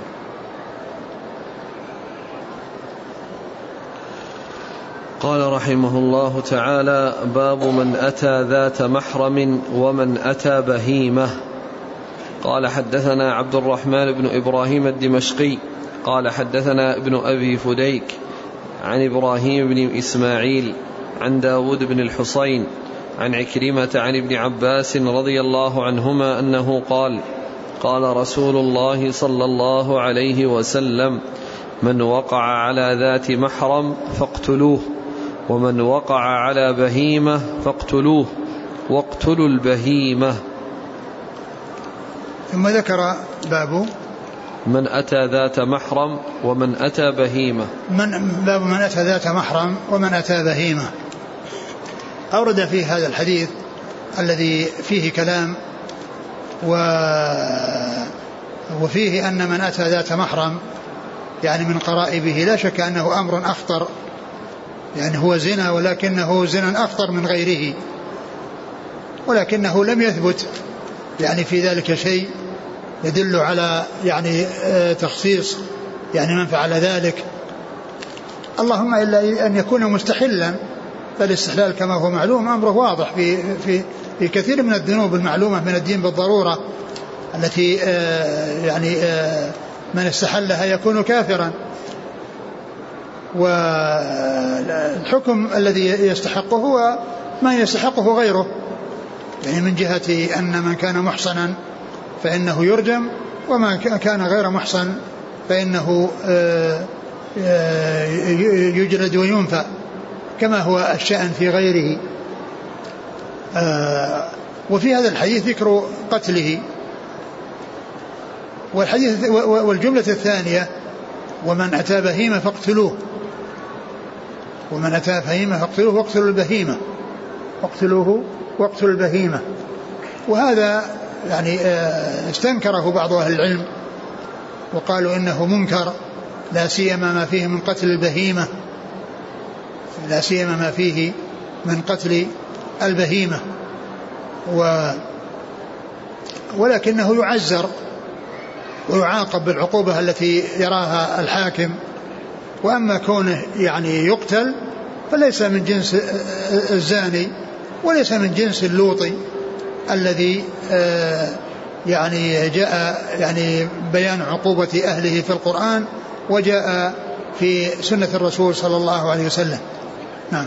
قال رحمه الله تعالى باب من أتى ذات محرم ومن أتى بهيمة. قال حدثنا عبد الرحمن بن إبراهيم الدمشقي قال حدثنا ابن أبي فديك عن إبراهيم بن إسماعيل عن داود بن الحصين عن عكرمة عن ابن عباس رضي الله عنهما أنه قال قال رسول الله صلى الله عليه وسلم من وقع على ذات محرم فاقتلوه ومن وقع على بهيمة فاقتلوه واقتلوا البهيمة. ثم ذكر باب من أتى ذات محرم ومن أتى بهيمة. من باب من أتى ذات محرم ومن أتى بهيمة. أورد في هذا الحديث الذي فيه كلام و وفيه أن من أتى ذات محرم يعني من قرائبه لا شك أنه أمر أخطر، يعني هو زنا ولكنه زنا أخطر من غيره، ولكنه لم يثبت يعني في ذلك شيء يدل على يعني تخصيص يعني من فعل ذلك، اللهم إلا أن يكون مستحلا، فالاستحلال كما هو معلوم أمره واضح في, في, في كثير من الذنوب المعلومة من الدين بالضرورة التي يعني من استحلها يكون كافرا، والحكم الذي يستحقه هو ما يستحقه غيره، يعني من جهة أن من كان محصنا فإنه يرجم وما كان غير محصن فإنه يجلد وينفى كما هو الشأن في غيره. وفي هذا الحديث ذكر قتله، والحديث والجملة الثانية ومن أتى بهيمة فاقتلوه، ومن أتى بهيمة فاقتلوه واقتلوا البهيمة، واقتلوه واقتلوا البهيمة. وهذا يعني استنكره بعض أهل العلم وقالوا إنه منكر، لا سيما ما فيه من قتل البهيمة، لا سيما ما فيه من قتل البهيمة، و ولكنه يعزر ويعاقب بالعقوبة التي يراها الحاكم. وأما كونه يعني يقتل فليس من جنس الزاني وليس من جنس اللوطي الذي يعني جاء يعني بيان عقوبة أهله في القرآن وجاء في سنة الرسول صلى الله عليه وسلم. نعم.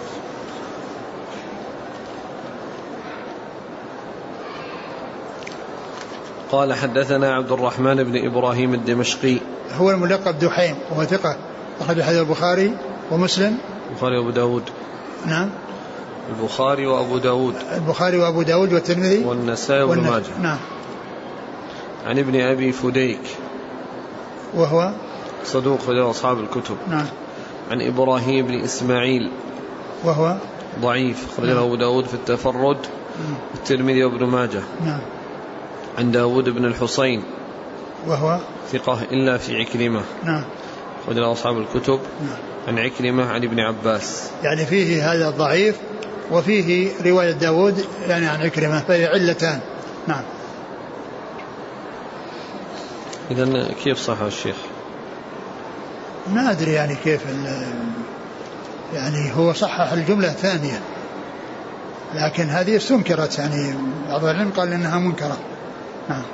قال حدثنا عبد الرحمن بن إبراهيم الدمشقي هو الملقب دحيم وهو ثقة أخرج حديث البخاري ومسلم البخاري وأبو داود. نعم. البخاري وأبو داود البخاري وأبو داود والترمذي والنسائي وابن ماجه. نعم. عن ابن أبي فديك وهو صدوق خرج أصحاب الكتب. نعم. عن إبراهيم بن إسماعيل وهو ضعيف خرج له أبو داود في التفرد والترمذي وابن ماجه. نعم. عن داود بن الحصين وهو ثقة إلا في عكرمة. نعم. أخرج له أصحاب الكتب. نعم. عن عكرمة عن ابن عباس. يعني فيه هذا الضعيف وفيه رواية داود يعني عن عكرمة، فهي علتان. نعم. إذن كيف صح الشيخ؟ ما أدري يعني كيف يعني هو صحح الجملة الثانية، لكن هذه استنكرت، يعني بعض العلم قال إنها منكرة. نعم.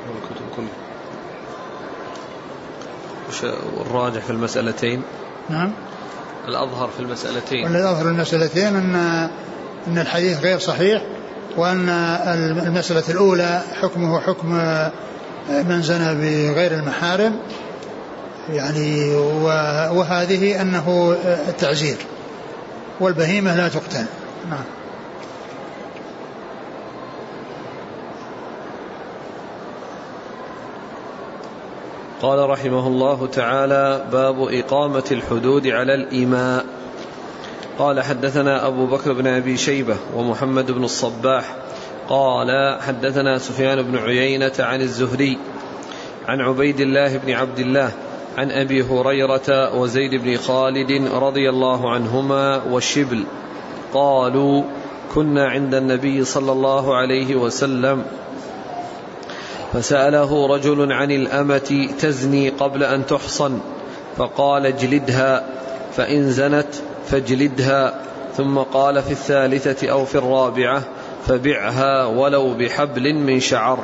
والراجح في المسألتين؟ نعم. الأظهر في المسألتين والأظهر في المسألتين أن أن الحديث غير صحيح، وأن المسألة الأولى حكمه حكم من زنى بغير المحارم يعني، وهذه أنه التعزير، والبهيمة لا تقتل. نعم. قال رحمه الله تعالى: باب إقامة الحدود على الإماء. قال: حدثنا أبو بكر بن أبي شيبة ومحمد بن الصباح قال: حدثنا سفيان بن عيينة عن الزهري عن عبيد الله بن عبد الله عن أبي هريرة وزيد بن خالد رضي الله عنهما والشبل قالوا: كنا عند النبي صلى الله عليه وسلم فسأله رجل عن الأمة تزني قبل أن تحصن، فقال: اجلدها، فإن زنت فاجلدها. ثم قال في الثالثة أو في الرابعة: فبعها ولو بحبل من شعر.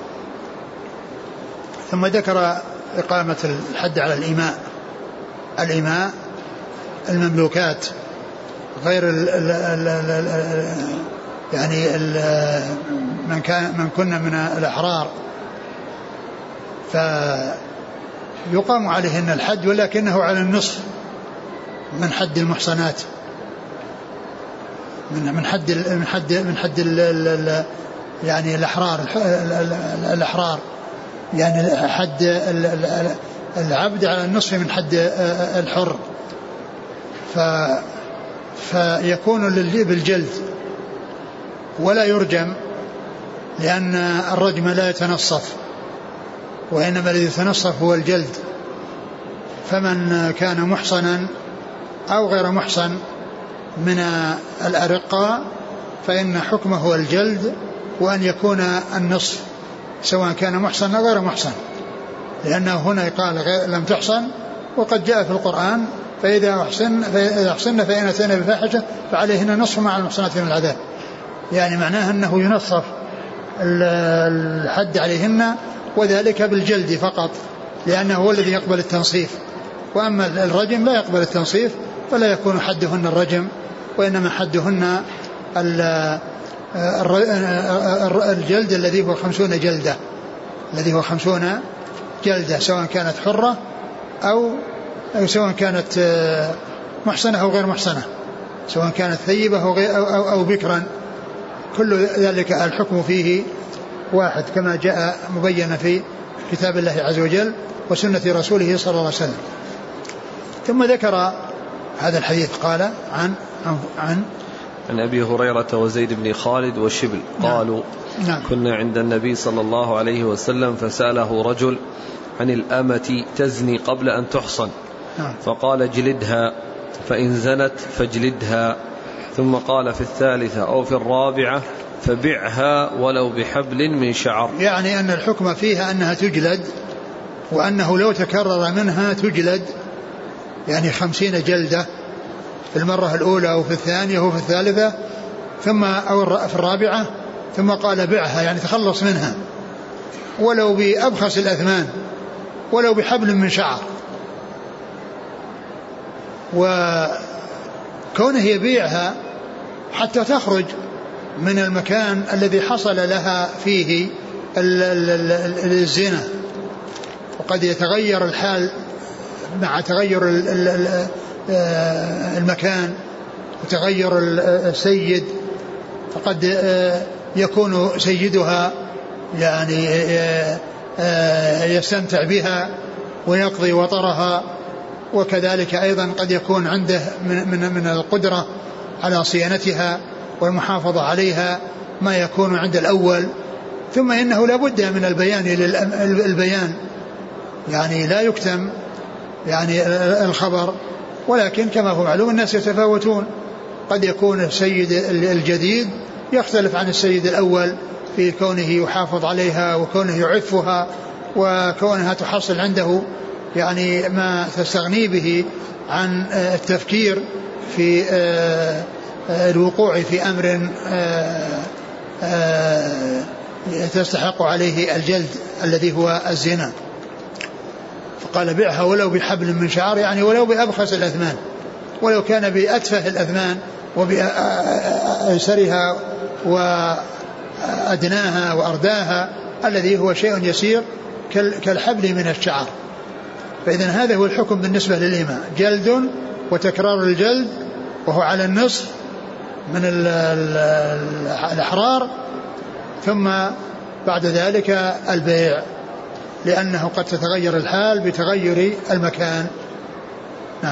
ثم ذكر إقامة الحد على الإماء. الإماء المملوكات غير ال ال ال ال يعني ال من كان من كنا من الأحرار فيقام عليهن الحد، ولكنه على النصف من حد المحصنات، من من حد من حد من حد ال ال يعني الأحرار الأحرار يعني حد العبد على النصف من حد الحر، ف فيكون بالجلد ولا يرجم، لأن الرجم لا يتنصف، وإنما الذي يتنصف هو الجلد. فمن كان محصنا أو غير محصن من الأرقاء فإن حكمه هو الجلد، وأن يكون النصف سواء كان محصن أو غير محصن، لأنه هنا قال لم تحصن، وقد جاء في القرآن: فإذا أحصن فإذا أحصن فإن أتينا بفاحشة فعليهن نصف مع المحصنات من العذاب. يعني معناه أنه ينصف الحد عليهن، وذلك بالجلد فقط، لأنه هو الذي يقبل التنصيف. وأما الرجم لا يقبل التنصيف، فلا يكون حدهن الرجم، وإنما حدهن الجلد الذي هو خمسون جلدة الذي هو خمسون جلدة سواء كانت حرة أو سواء كانت محصنة أو غير محصنة، سواء كانت ثيبة أو, أو, أو بكرا، كل ذلك الحكم فيه واحد، كما جاء مبينا في كتاب الله عز وجل وسنة رسوله صلى الله عليه وسلم. ثم ذكر هذا الحديث قال عن عن, عن عن أبي هريرة وزيد بن خالد وشبل قالوا: نعم. كنا عند النبي صلى الله عليه وسلم فسأله رجل عن الأمة تزني قبل أن تحصن، نعم. فقال: اجلدها، فإن زنت فاجلدها. ثم قال في الثالثة أو في الرابعة: فبعها ولو بحبل من شعر. يعني أن الحكم فيها أنها تجلد، وأنه لو تكرر منها تجلد، يعني خمسين جلدة في المرة الأولى أو في الثانية أو في الثالثة ثم أو في الرابعة. ثم قال: بعها، يعني تخلص منها ولو بأبخس الأثمان، ولو بحبل من شعر. وكونه يبيعها حتى تخرج من المكان الذي حصل لها فيه الزنا، وقد يتغير الحال مع تغير المكان وتغير السيد، فقد يكون سيدها يعني يستمتع بها ويقضي وطرها، وكذلك أيضا قد يكون عنده من من القدرة على صيانتها والمحافظة عليها ما يكون عند الأول، ثم إنه لا بد من البيان للبيان، يعني لا يكتم يعني الخبر، ولكن كما هو معلوم الناس يتفاوتون، قد يكون السيد الجديد يختلف عن السيد الأول في كونه يحافظ عليها وكونه يعفها وكونها تحصل عنده يعني ما تستغني به عن التفكير في الوقوع في أمر تستحق عليه الجلد الذي هو الزنا. فقال بيعها ولو بحبل من شعر، يعني ولو بأبخس الأثمان، ولو كان بأتفه الأثمان وبأيسرها وأدناها وأرداها الذي هو شيء يسير كالحبل من الشعر. فإذن هذا هو الحكم بالنسبة للإماء، جلد وتكرار الجلد وهو على النصف من الأحرار، ثم بعد ذلك البيع، لأنه قد تتغير الحال بتغير المكان. نعم.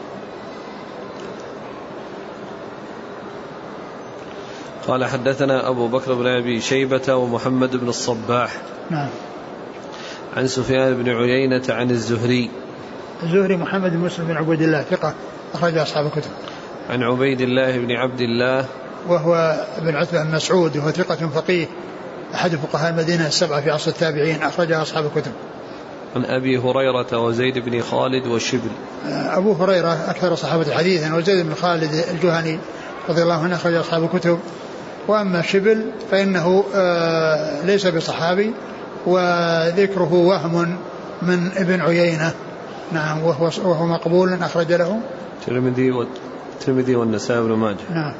قال حدثنا أبو بكر بن أبي شيبة ومحمد بن الصباح. نعم. عن سفيان بن عيينة عن الزهري. الزهري محمد بن مسلم بن عبد الله ثقة أخرج أصحاب الكتب. عن عبيد الله بن عبد الله وهو ابن عتبة بن مسعود وهو ثقة فقيه أحد فقهاء المدينة السبعة في عصر التابعين أخرج أصحاب الكتب. عن أبي هريرة وزيد بن خالد وشبل. أبو هريرة أكثر صحابة حديثا، وزيد بن خالد الجهني رضي الله عنه أخرج أصحاب الكتب. وأما شبل فإنه ليس بصحابي وذكره وهم من ابن عيينة. نعم. وهو, وهو مقبول أخرج له الترمذي والترمذي والنسائي بن ماجه. نعم.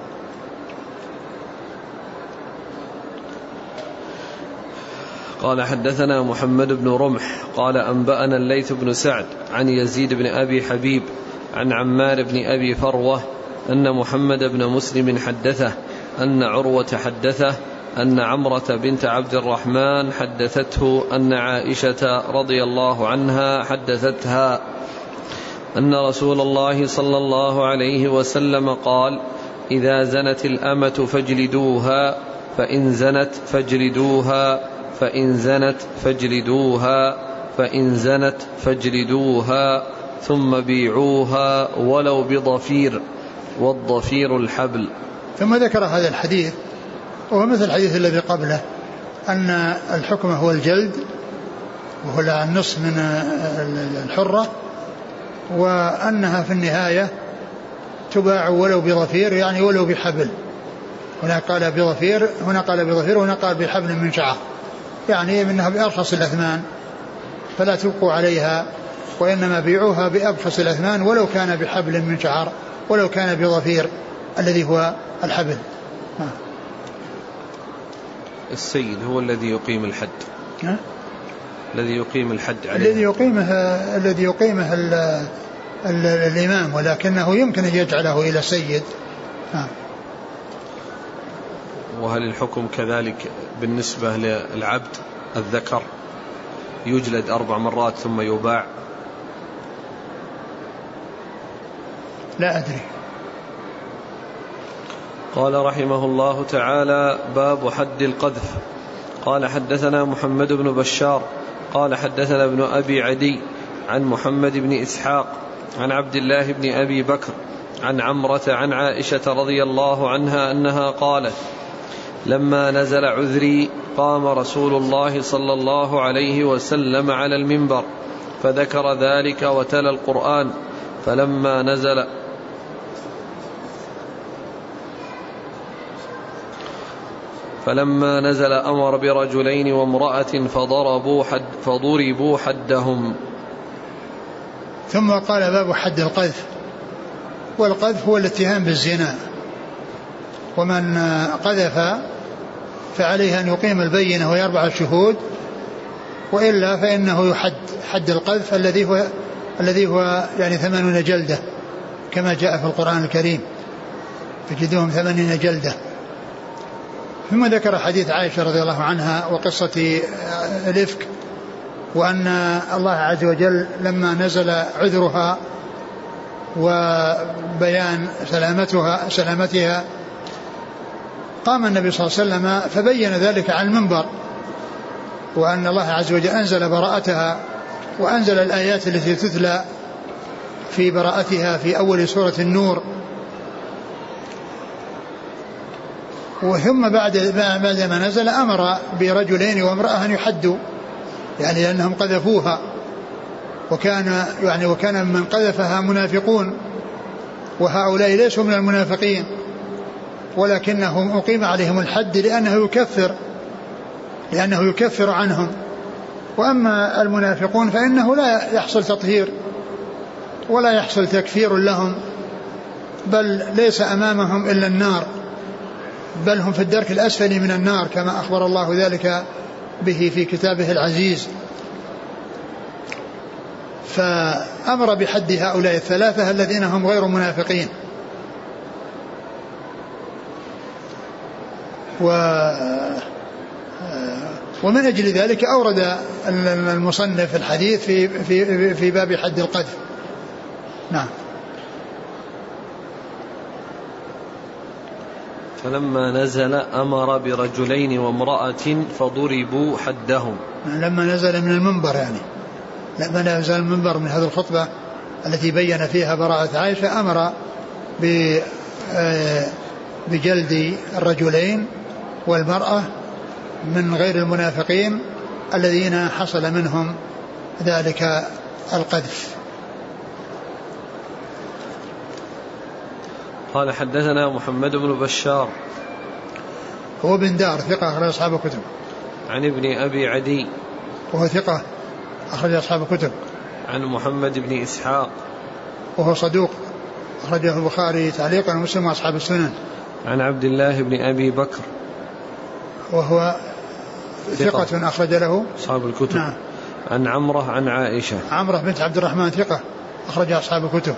قال حدثنا محمد بن رمح قال أنبأنا الليث بن سعد عن يزيد بن أبي حبيب عن عمار بن أبي فروة أن محمد بن مسلم حدثه أن عروة حدثه أن عمرة بنت عبد الرحمن حدثته أن عائشة رضي الله عنها حدثتها أن رسول الله صلى الله عليه وسلم قال: إذا زنت الأمة فاجلدوها، فإن زنت فاجلدوها، فإن زنت فاجلدوها، فإن زنت فاجلدوها، ثم بيعوها ولو بضفير، والضفير الحبل. ثم ذكر هذا الحديث وهو مثل الحديث الذي قبله، أن الحكم هو الجلد وهو النصف من الحرة، وأنها في النهاية تباع ولو بضفير، يعني ولو بحبل. هنا قال بضفير، هنا قال بضفير، وهنا قال بحبل من شعر، يعني منها بأرخص الأثمان فلا تبقوا عليها، وإنما بيعوها بأبخس الأثمان ولو كان بحبل من شعر، ولو كان بضفير الذي هو الحبل. السيد هو الذي يقيم الحد. ها؟ الذي يقيم الحد عليه. الذي يقيمه الذي يقيمه ال ال الإمام، ولكنه يمكن أن يجعله إلى سيد. ها. وهل الحكم كذلك بالنسبة للعبد الذكر يجلد أربع مرات ثم يباع؟ لا أدري. قال رحمه الله تعالى: باب حد القذف. قال حدثنا محمد بن بشار قال حدثنا ابن أبي عدي عن محمد بن إسحاق عن عبد الله بن أبي بكر عن عمرة عن عائشة رضي الله عنها أنها قالت: لما نزل عذري قام رسول الله صلى الله عليه وسلم على المنبر فذكر ذلك وتلا القرآن، فلما نزل فلما نزل أمر برجلين وامرأة فضربوا, حد فضربوا حدهم. ثم قال: باب حد القذف. والقذف هو الاتهام بالزنا، ومن قذف فعليه أن يقيم البينة ويربع الشهود، وإلا فإنه يحد حد القذف الذي هو الذي هو يعني ثمانين جلدة كما جاء في القرآن الكريم، فجدوهم ثمانين جلدة. ثم ذكر حديث عائشة رضي الله عنها وقصة الإفك، وأن الله عز وجل لما نزل عذرها وبيان سلامتها سلامتها قام النبي صلى الله عليه وسلم فبين ذلك على المنبر وأن الله عز وجل أنزل براءتها وأنزل الآيات التي تتلى في براءتها في أول سورة النور. وثم بعد بعد ما نزل أمر برجلين وامرأة أن يحدوا، يعني لأنهم قذفوها، وكان يعني وكان من قذفها منافقون، وهؤلاء ليسوا من المنافقين ولكنهم أقيم عليهم الحد لأنه يكفر لأنه يكفر عنهم. وأما المنافقون فإنه لا يحصل تطهير ولا يحصل تكفير لهم، بل ليس أمامهم إلا النار، بل هم في الدرك الأسفل من النار كما أخبر الله ذلك به في كتابه العزيز. فأمر بحد هؤلاء الثلاثة الذين هم غير منافقين. و ومن أجل ذلك أورد المصنف الحديث في في في باب حد القذف. نعم. فلما نزل أمر برجلين وامرأة فضربوا حدهم. لما نزل من المنبر، يعني لما نزل المنبر من هذه الخطبة التي بين فيها براءة عائشة، أمر بجلد الرجلين والمرأة من غير المنافقين الذين حصل منهم ذلك القذف. قال حدثنا محمد بن بشار هو بن دار ثقة أخرج أصحاب الكتب. عن ابن أبي عدي وهو ثقة أخرج أصحاب الكتب. عن محمد بن إسحاق وهو صدوق أخرجه البخاري تعليقا ومسلم وأصحاب السنن. عن عبد الله بن أبي بكر وهو ثقة, ثقة أخرج له أصحاب الكتب. نعم. عن عمرة عن عائشة عمرة بنت عبد الرحمن ثقة أخرج أصحاب الكتب.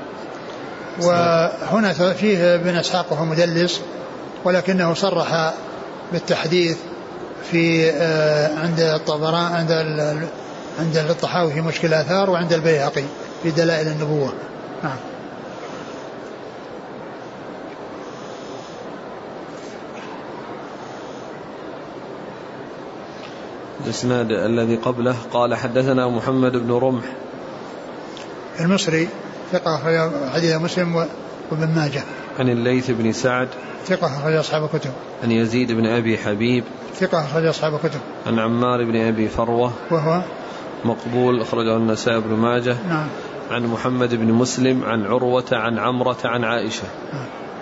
وهنا فيه ابن إسحاق وهو مدلس، ولكنه صرح بالتحديث في عند الطبراني عند عند الطحاوي في مشكل الآثار، وعند البيهقي في دلائل النبوة. نعم. الإسناد الذي قبله قال حدثنا محمد بن رمح المصري ثقة أخرج حديث مسلم وابن ماجه. عن الليث بن سعد ثقة أخرج أصحاب الكتب. عن يزيد بن أبي حبيب ثقة أخرج أصحاب الكتب. عن عمار بن أبي فروة وهو مقبول أخرجه النسائي بن ماجه. نعم. عن محمد بن مسلم عن عروة عن عمرة عن عائشة. نعم.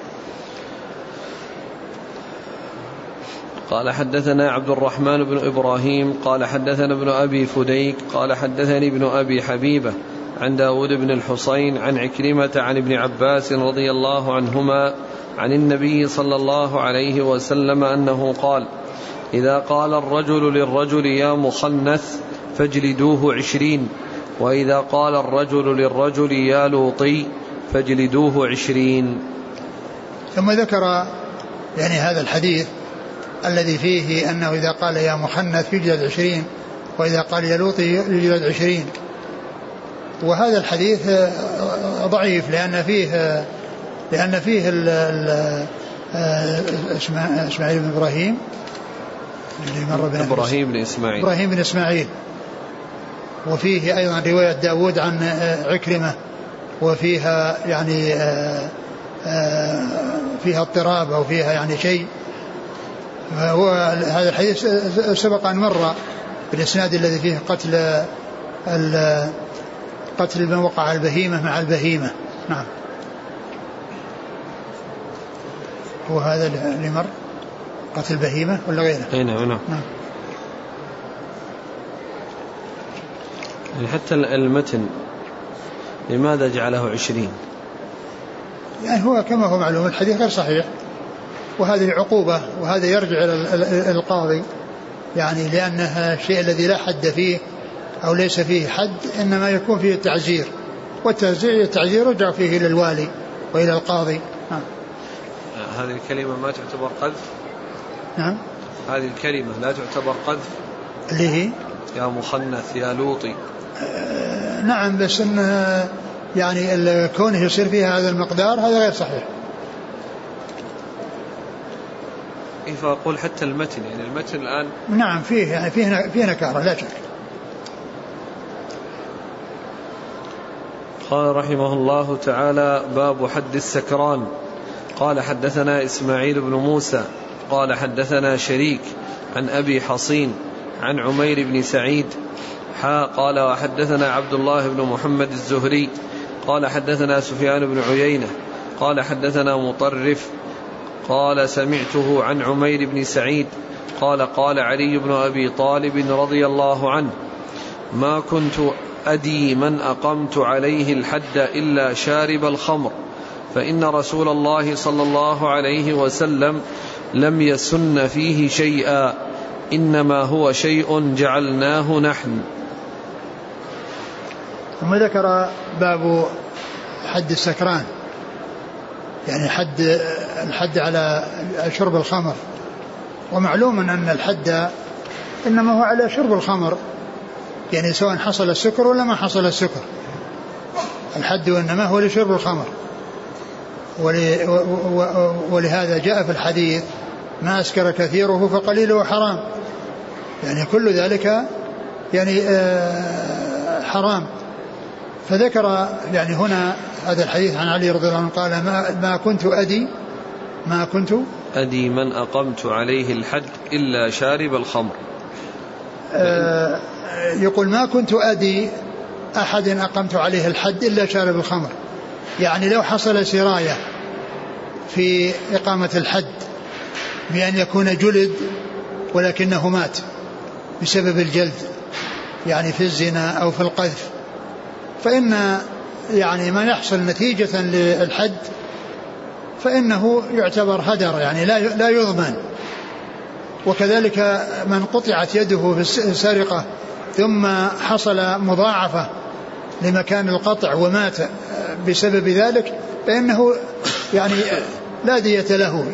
قال حدثنا عبد الرحمن بن إبراهيم قال حدثنا ابن أبي فديك قال حدثني ابن أبي حبيبة عن داود بن الحصين عن عكرمة عن ابن عباس رضي الله عنهما عن النبي صلى الله عليه وسلم أنه قال: إذا قال الرجل للرجل يا مخنث فاجلدوه عشرين، وإذا قال الرجل للرجل يا لوطي فاجلدوه عشرين. ثم ذكر يعني هذا الحديث الذي فيه أنه إذا قال يا مخنث يجلد عشرين، وإذا قال يا لوطي يجلد عشرين. وهذا الحديث ضعيف لأن فيه لأن فيه ال ال إسماعيل بن إبراهيم اللي مر بنا إبراهيم بن إسماعيل إبراهيم بن إسماعيل وفيه أيضا رواية داود عن عكرمة، وفيها يعني فيها اضطراب أو فيها يعني شيء. وهذا الحديث سبق أن مر بالإسناد الذي فيه قتل قتل من وقع البهيمة مع البهيمة. نعم. هو هذا اللي مر قتل البهيمة ولا غيره؟ أي نعم. نعم. يعني حتى المتن لماذا جعله عشرين؟ يعني هو كما هو معلوم الحديث غير صحيح، وهذه عقوبة، وهذا يرجع إلى القاضي، يعني لأنها الشيء الذي لا حد فيه أو ليس فيه حد إنما يكون فيه التعزير، والتعزير يرجع فيه إلى الوالي وإلى القاضي. نعم. هذه الكلمة ما تعتبر قذف؟ نعم. هذه الكلمة لا تعتبر قذف اللي هي يا مخنث يا لوطي؟ آه نعم، بس إن يعني كونه يصير فيها هذا المقدار هذا غير صحيح. كيف أقول حتى المتن يعني المتن الآن نعم فيه يعني فيه فيه نكارة لا شك. قال رحمه الله تعالى باب حد السكران. قال حدثنا إسماعيل بن موسى قال حدثنا شريك عن أبي حصين عن عمير بن سعيد حا قال وحدثنا عبد الله بن محمد الزهري قال حدثنا سفيان بن عيينة قال حدثنا مطرف قال سمعته عن عمير بن سعيد قال قال علي بن أبي طالب رضي الله عنه ما كنت أدي من أقمت عليه الحد إلا شارب الخمر فإن رسول الله صلى الله عليه وسلم لم يسن فيه شيئا إنما هو شيء جعلناه نحن. ثم ذكر باب حد السكران يعني حد الحد على شرب الخمر. ومعلوم أن الحد إنما هو على شرب الخمر يعني سواء حصل السكر ولا ما حصل السكر الحد إنما هو لشرب الخمر. ولهذا جاء في الحديث ما أسكر كثيره فقليله حرام يعني كل ذلك يعني حرام. فذكر يعني هنا هذا الحديث عن علي رضي الله عنه قال ما, ما كنت أدي ما كنت أدي من أقمت عليه الحد إلا شارب الخمر. آه يقول ما كنت أدي أحد أقمت عليه الحد إلا شارب الخمر يعني لو حصل سراية في إقامة الحد بأن يكون جلد ولكنه مات بسبب الجلد يعني في الزنا أو في القذف فإن يعني ما يحصل نتيجة للحد فإنه يعتبر هدر يعني لا لا يضمن. وكذلك من قطعت يده في السرقة ثم حصل مضاعفة لمكان القطع ومات بسبب ذلك فإنه يعني لا دية له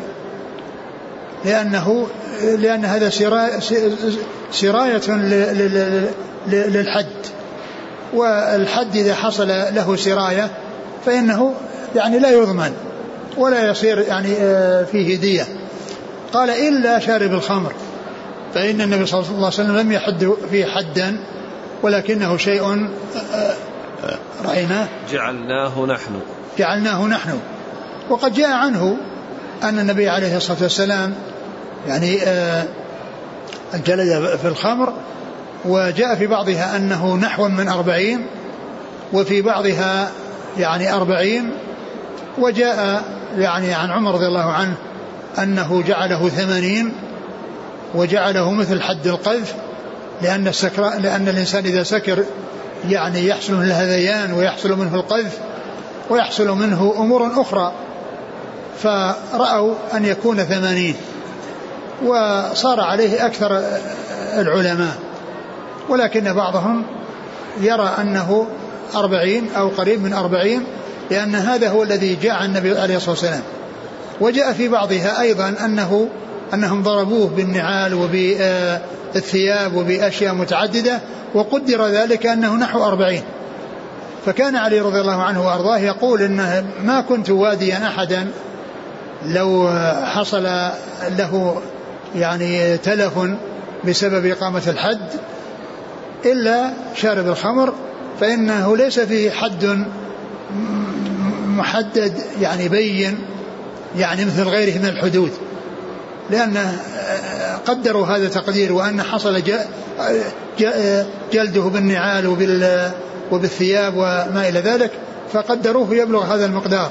لأنه لأن هذا سراية للحد. والحد إذا حصل له سراية فإنه يعني لا يضمن ولا يصير يعني فيه دية. قال إلا شارب الخمر فإن النبي صلى الله عليه وسلم لم يحد فيه حدا ولكنه شيء رأيناه جعلناه نحن جعلناه نحن. وقد جاء عنه أن النبي عليه الصلاة والسلام يعني جلد في الخمر وجاء في بعضها أنه نحو من أربعين وفي بعضها يعني أربعين وجاء يعني عن عمر رضي الله عنه أنه جعله ثمانين وجعله مثل حد القذف لأن السكر لأن الإنسان إذا سكر يعني يحصل منه الهذيان ويحصل منه القذف ويحصل منه أمور أخرى فرأوا أن يكون ثمانين وصار عليه أكثر العلماء ولكن بعضهم يرى أنه أربعين أو قريب من أربعين لأن هذا هو الذي جاء عن النبي عليه الصلاة والسلام. وجاء في بعضها أيضا أنه أنهم ضربوه بالنعال وبالثياب وبأشياء متعددة وقدر ذلك أنه نحو أربعين. فكان علي رضي الله عنه وأرضاه يقول إنه ما كنت واديا أحدا لو حصل له يعني تلف بسبب إقامة الحد إلا شارب الخمر فإنه ليس فيه حد محدد يعني بين يعني مثل غيره من الحدود لأن قدروا هذا تقدير وأن حصل جلده بالنعال وبالثياب وما إلى ذلك فقدروه يبلغ هذا المقدار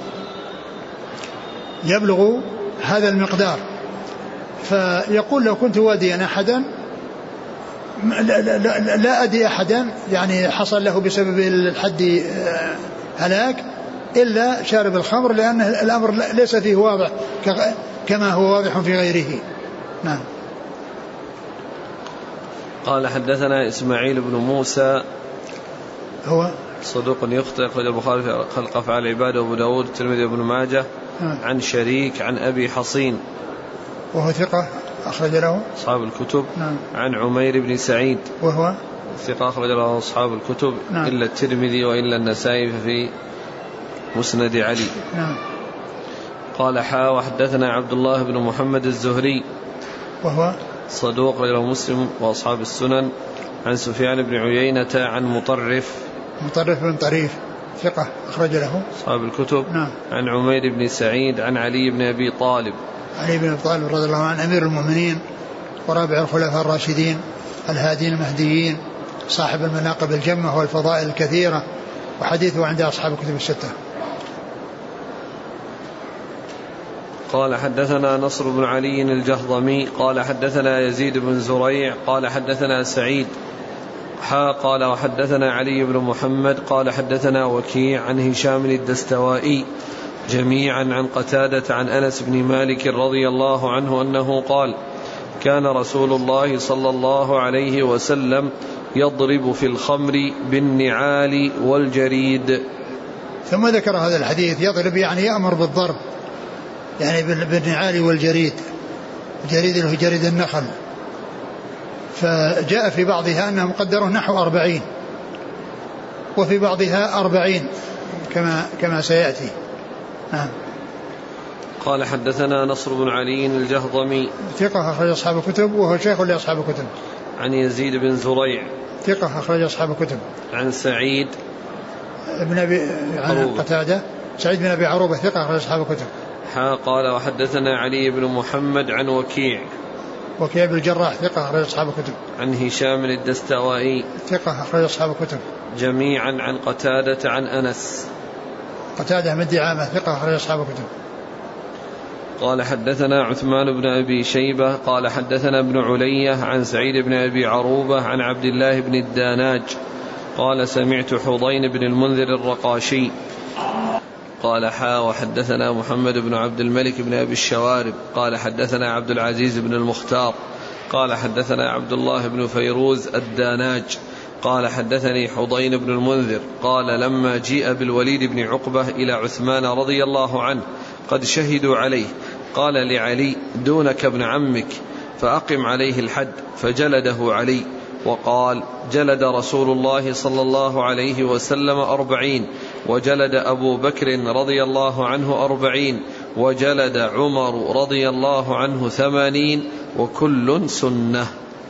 يبلغ هذا المقدار. فيقول لو كنت واديا أحدا لا, لا, لا, لا أدي أحدا يعني حصل له بسبب الحد هلاك إلا شارب الخمر لأن الأمر ليس فيه واضح كما هو واضح في غيره. نعم. قال حدثنا إسماعيل بن موسى هو صدوق يخطئ أخرج البخاري في خلق أفعال العباد وأبو داود الترمذي وابن ماجه نعم. عن شريك عن أبي حصين وهو ثقة أخرج له أصحاب الكتب نعم. عن عمير بن سعيد وهو ثقة أخرج له أصحاب الكتب نعم. إلا الترمذي وإلا النسائي في مسند علي. نعم. قال حا وحدثنا عبد الله بن محمد الزهري وهو صدوق غير مسلم وأصحاب السنن. عن سفيان بن عيينة عن مطرف مطرف بن طريف ثقة أخرج له أصحاب الكتب. نعم. عن عمير بن سعيد عن علي بن أبي طالب علي بن أبي طالب رضي الله عنه أمير المؤمنين ورابع الخلفاء الراشدين الهادين المهديين صاحب المناقب الجمة والفضائل الكثيرة وحديثه عند أصحاب الكتب الستة. قال حدثنا نصر بن علي الجهضمي قال حدثنا يزيد بن زريع قال حدثنا سعيد حا قال وحدثنا علي بن محمد قال حدثنا وكيع عن هشام الدستوائي جميعا عن قتادة عن أنس بن مالك رضي الله عنه أنه قال كان رسول الله صلى الله عليه وسلم يضرب في الخمر بالنعال والجريد. ثم ذكر هذا الحديث يضرب يعني يأمر بالضرب يعني بالنعال والجريد. الجريد اللي هو جريد النخل. فجاء في بعضها أنه مقدره نحو أربعين وفي بعضها أربعين كما, كما سيأتي. نعم. قال حدثنا نصر بن علي الجهضمي ثقة أخرج أصحاب الكتب وهو شيخ لأصحاب الكتب. عن يزيد بن زريع ثقة أخرج أصحاب الكتب. عن سعيد بن أبي عن قتادة سعيد بن أبي عروبة ثقة أخرج أصحاب الكتب. حا قال وحدثنا علي بن محمد عن وكيع وكيع بن الجراح ثقة أخرج أصحاب الكتب. عن هشام الدستوائي ثقة أخرج أصحاب الكتب. جميعا عن قتادة عن أنس. قتادة من دعامة ثقة أخرج أصحاب الكتب. قال حدثنا عثمان بن أبي شيبة قال حدثنا ابن علية عن سعيد بن أبي عروبة عن عبد الله بن الداناج قال سمعت حضين بن المنذر الرقاشي قال حا وحدثنا محمد بن عبد الملك بن أبي الشوارب قال حدثنا عبد العزيز بن المختار قال حدثنا عبد الله بن فيروز الداناج قال حدثني حضين بن المنذر قال لما جيء بالوليد بن عقبة إلى عثمان رضي الله عنه قد شهدوا عليه قال لعلي دونك ابن عمك فأقم عليه الحد فجلده علي وقال جلد رسول الله صلى الله عليه وسلم أربعين وجلد أبو بكر رضي الله عنه أربعين وجلد عمر رضي الله عنه ثمانين وكل سنة.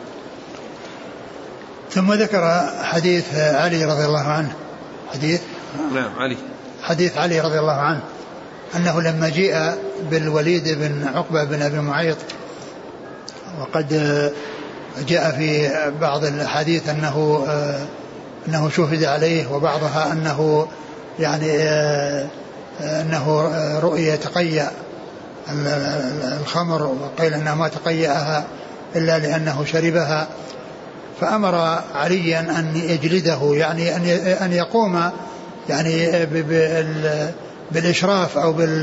ثم ذكر حديث علي رضي الله عنه حديث نعم علي حديث علي رضي الله عنه أنه لما جيء بالوليد بن عقبة بن أبي معيط وقد جاء في بعض الحديث أنه أنه شهد عليه وبعضها أنه يعني أنه رؤية تقيأ الخمر وقيل أنه ما تقيأها إلا لأنه شربها فأمر عليا أن يجلده يعني أن يقوم يعني بالإشراف أو بال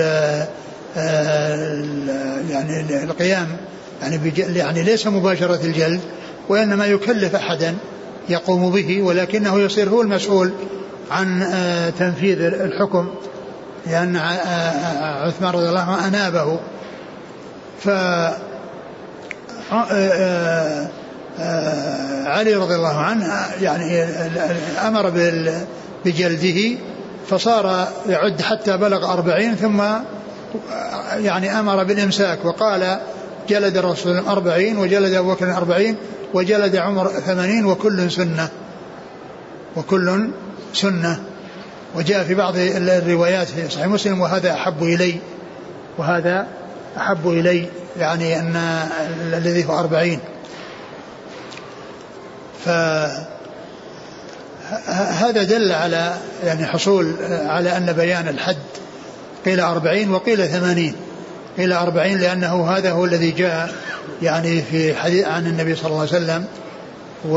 يعني القيام يعني, يعني ليس مباشرة الجلد وإنما يكلف أحدا يقوم به ولكنه يصير هو المسؤول عن تنفيذ الحكم لأن عثمان رضي الله عنه أنابه. ف علي رضي الله عنه يعني أمر بجلده فصار يعد حتى بلغ أربعين ثم يعني أمر بالإمساك وقال جلد الرسول أربعين وجلد أبو بكر أربعين وجلد عمر ثمانين وكل سنة وكل سنة. وجاء في بعض الروايات في صحيح مسلم وهذا أحب إلي وهذا أحب إلي يعني أن الذي هو أربعين. فهذا دل على يعني حصول على أن بيان الحد قيل أربعين وقيل ثمانين قيل أربعين لأنه هذا هو الذي جاء يعني في حديث عن النبي صلى الله عليه وسلم و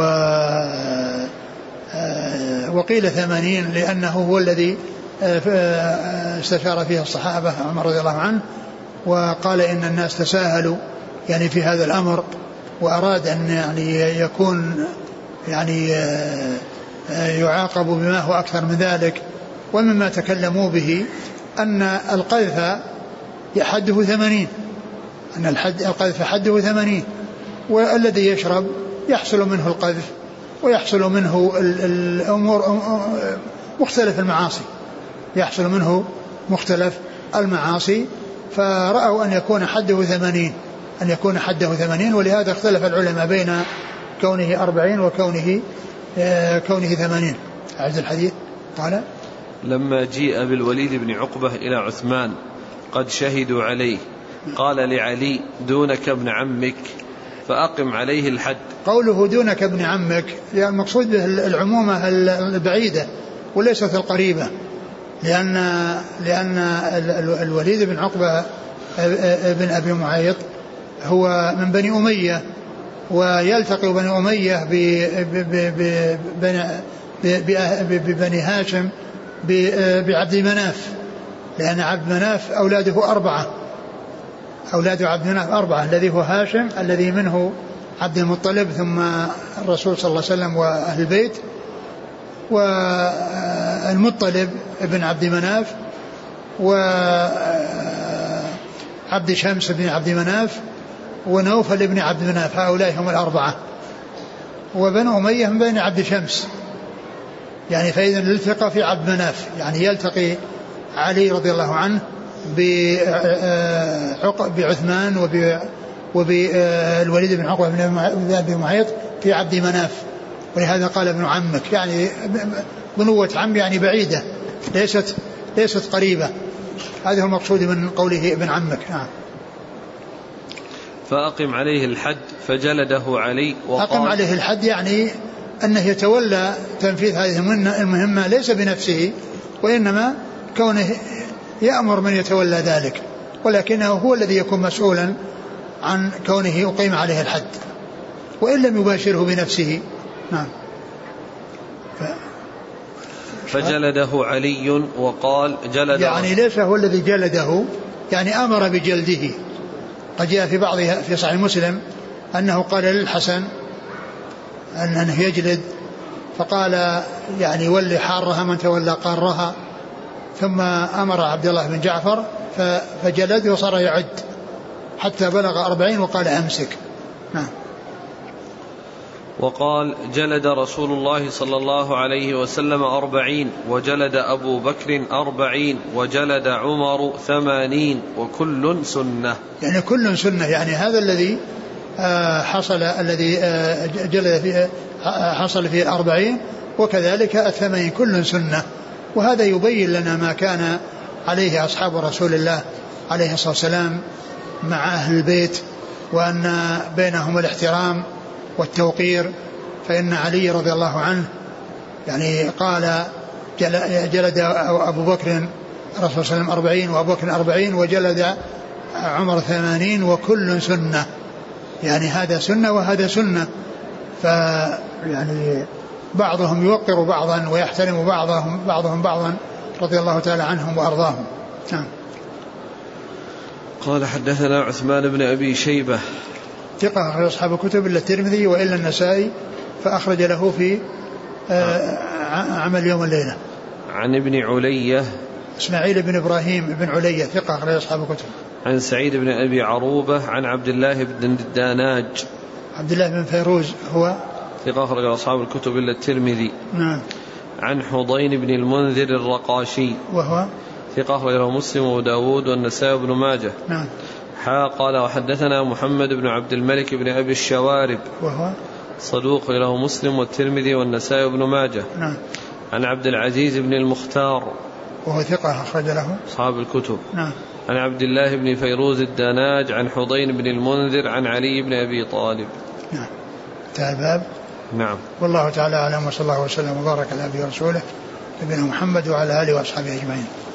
وقيل ثمانين لأنه هو الذي استشار فيه الصحابة عمر رضي الله عنه وقال إن الناس تساهلوا يعني في هذا الأمر وأراد أن يعني يكون يعني يعاقب بما هو أكثر من ذلك. ومما تكلموا به أن القذف حده ثمانين أن الحد القذف حده ثمانين والذي يشرب يحصل منه القذف ويحصل منه الأمور مختلف المعاصي يحصل منه مختلف المعاصي فرأوا أن يكون حده ثمانين أن يكون حده ثمانين ولهذا اختلف العلماء بين كونه أربعين وكونه آه كونه ثمانين. أعد الحديث. قال لما جيء بالوليد بن عقبة إلى عثمان قد شهدوا عليه قال لعلي دونك ابن عمك فأقم عليه الحد. قوله دونك ابن عمك يعني المقصود به العمومة البعيدة وليست القريبة، لأن لأن الوليد بن عقبة ابن أبي معيط هو من بني أمية، ويلتقي بني أمية ببني هاشم بعبد مناف، لأن عبد مناف أولاده أربعة، أولاد عبد مناف أربعة، الذي هو هاشم الذي منه عبد المطلب ثم الرسول صلى الله عليه وسلم وأهل البيت، والمطلب ابن عبد مناف، وعبد شمس بن عبد مناف، ونوفل ابن عبد مناف، هؤلاء هم الأربعة. وبنو أمية من بين عبد شمس، يعني فإذا الالتقى في عبد مناف، يعني يلتقي علي رضي الله عنه بعثمان وبالوليد بن عقبة بن أبي معيط في عبد مناف، ولهذا قال ابن عمك، يعني بنوة عم يعني بعيدة ليست ليست قريبة. هذا هو المقصود من قوله ابن عمك. نعم. فأقم عليه الحد فجلده علي وقال أقم عليه الحد يعني أنه يتولى تنفيذ هذه المهمة ليس بنفسه، وإنما كونه يأمر من يتولى ذلك، ولكنه هو الذي يكون مسؤولا عن كونه يقيم عليه الحد وإن لم يباشره بنفسه. نعم. ف... فجلده علي وقال جلد يعني ليس هو الذي جلده، يعني أمر بجلده. قد جاء في بعضها في صحيح مسلم أنه قال للحسن أنه يجلد، فقال يعني ولي حارها من تولى قارها، ثم أمر عبد الله بن جعفر فجلد وصار يعد حتى بلغ أربعين وقال أمسك. نعم. وقال جلد رسول الله صلى الله عليه وسلم أربعين وجلد أبو بكر أربعين وجلد عمر ثمانين وكل سنة، يعني كل سنة، يعني هذا الذي حصل الذي جلد فيه حصل فيه أربعين وكذلك الثمانين كل سنة. وهذا يبين لنا ما كان عليه أصحاب رسول الله عليه الصلاة والسلام مع أهل البيت، وأن بينهم الاحترام والتوقير. فإن علي رضي الله عنه يعني قال جلد أبو بكر الرسول صلى الله عليه وسلم أربعين وأبو بكر أربعين وجلد عمر ثمانين وكل سنة، يعني هذا سنة وهذا سنة. فيعني بعضهم يوقر بعضا ويحترم بعضهم بعضهم بعضا رضي الله تعالى عنهم وأرضاهم. نعم. قال حدثنا عثمان بن أبي شيبة ثقة أخرج أصحاب الكتب إلا الترمذي وإلا النسائي، فأخرج له في عمل يوم الليلة. عن ابن علية إسماعيل بن إبراهيم بن علية ثقة أخرج أصحاب الكتب. عن سعيد بن أبي عروبة عن عبد الله بن الداناج عبد الله بن فيروز هو ثقة أخرج أصحاب الكتب إلا الترمذي. نعم. عن حضين بن المنذر الرقاشي وهو ثقة أخرج له مسلم وداود والنسائي بن ماجه. نعم. حا قال وحدثنا محمد بن عبد الملك بن أبي الشوارب وهو صدوق له مسلم والترمذي والنسائي بن ماجه. نعم. عن عبد العزيز بن المختار وهو ثقة أخرج له أصحاب الكتب. نعم. عن عبد الله بن فيروز الداناج عن حضين بن المنذر عن علي بن أبي طالب. نعم. انتهى الباب. نعم. والله تعالى أعلم، وصلى الله وسلم وبارك على نبينا ورسوله نبينا محمد وعلى آله وأصحابه أجمعين.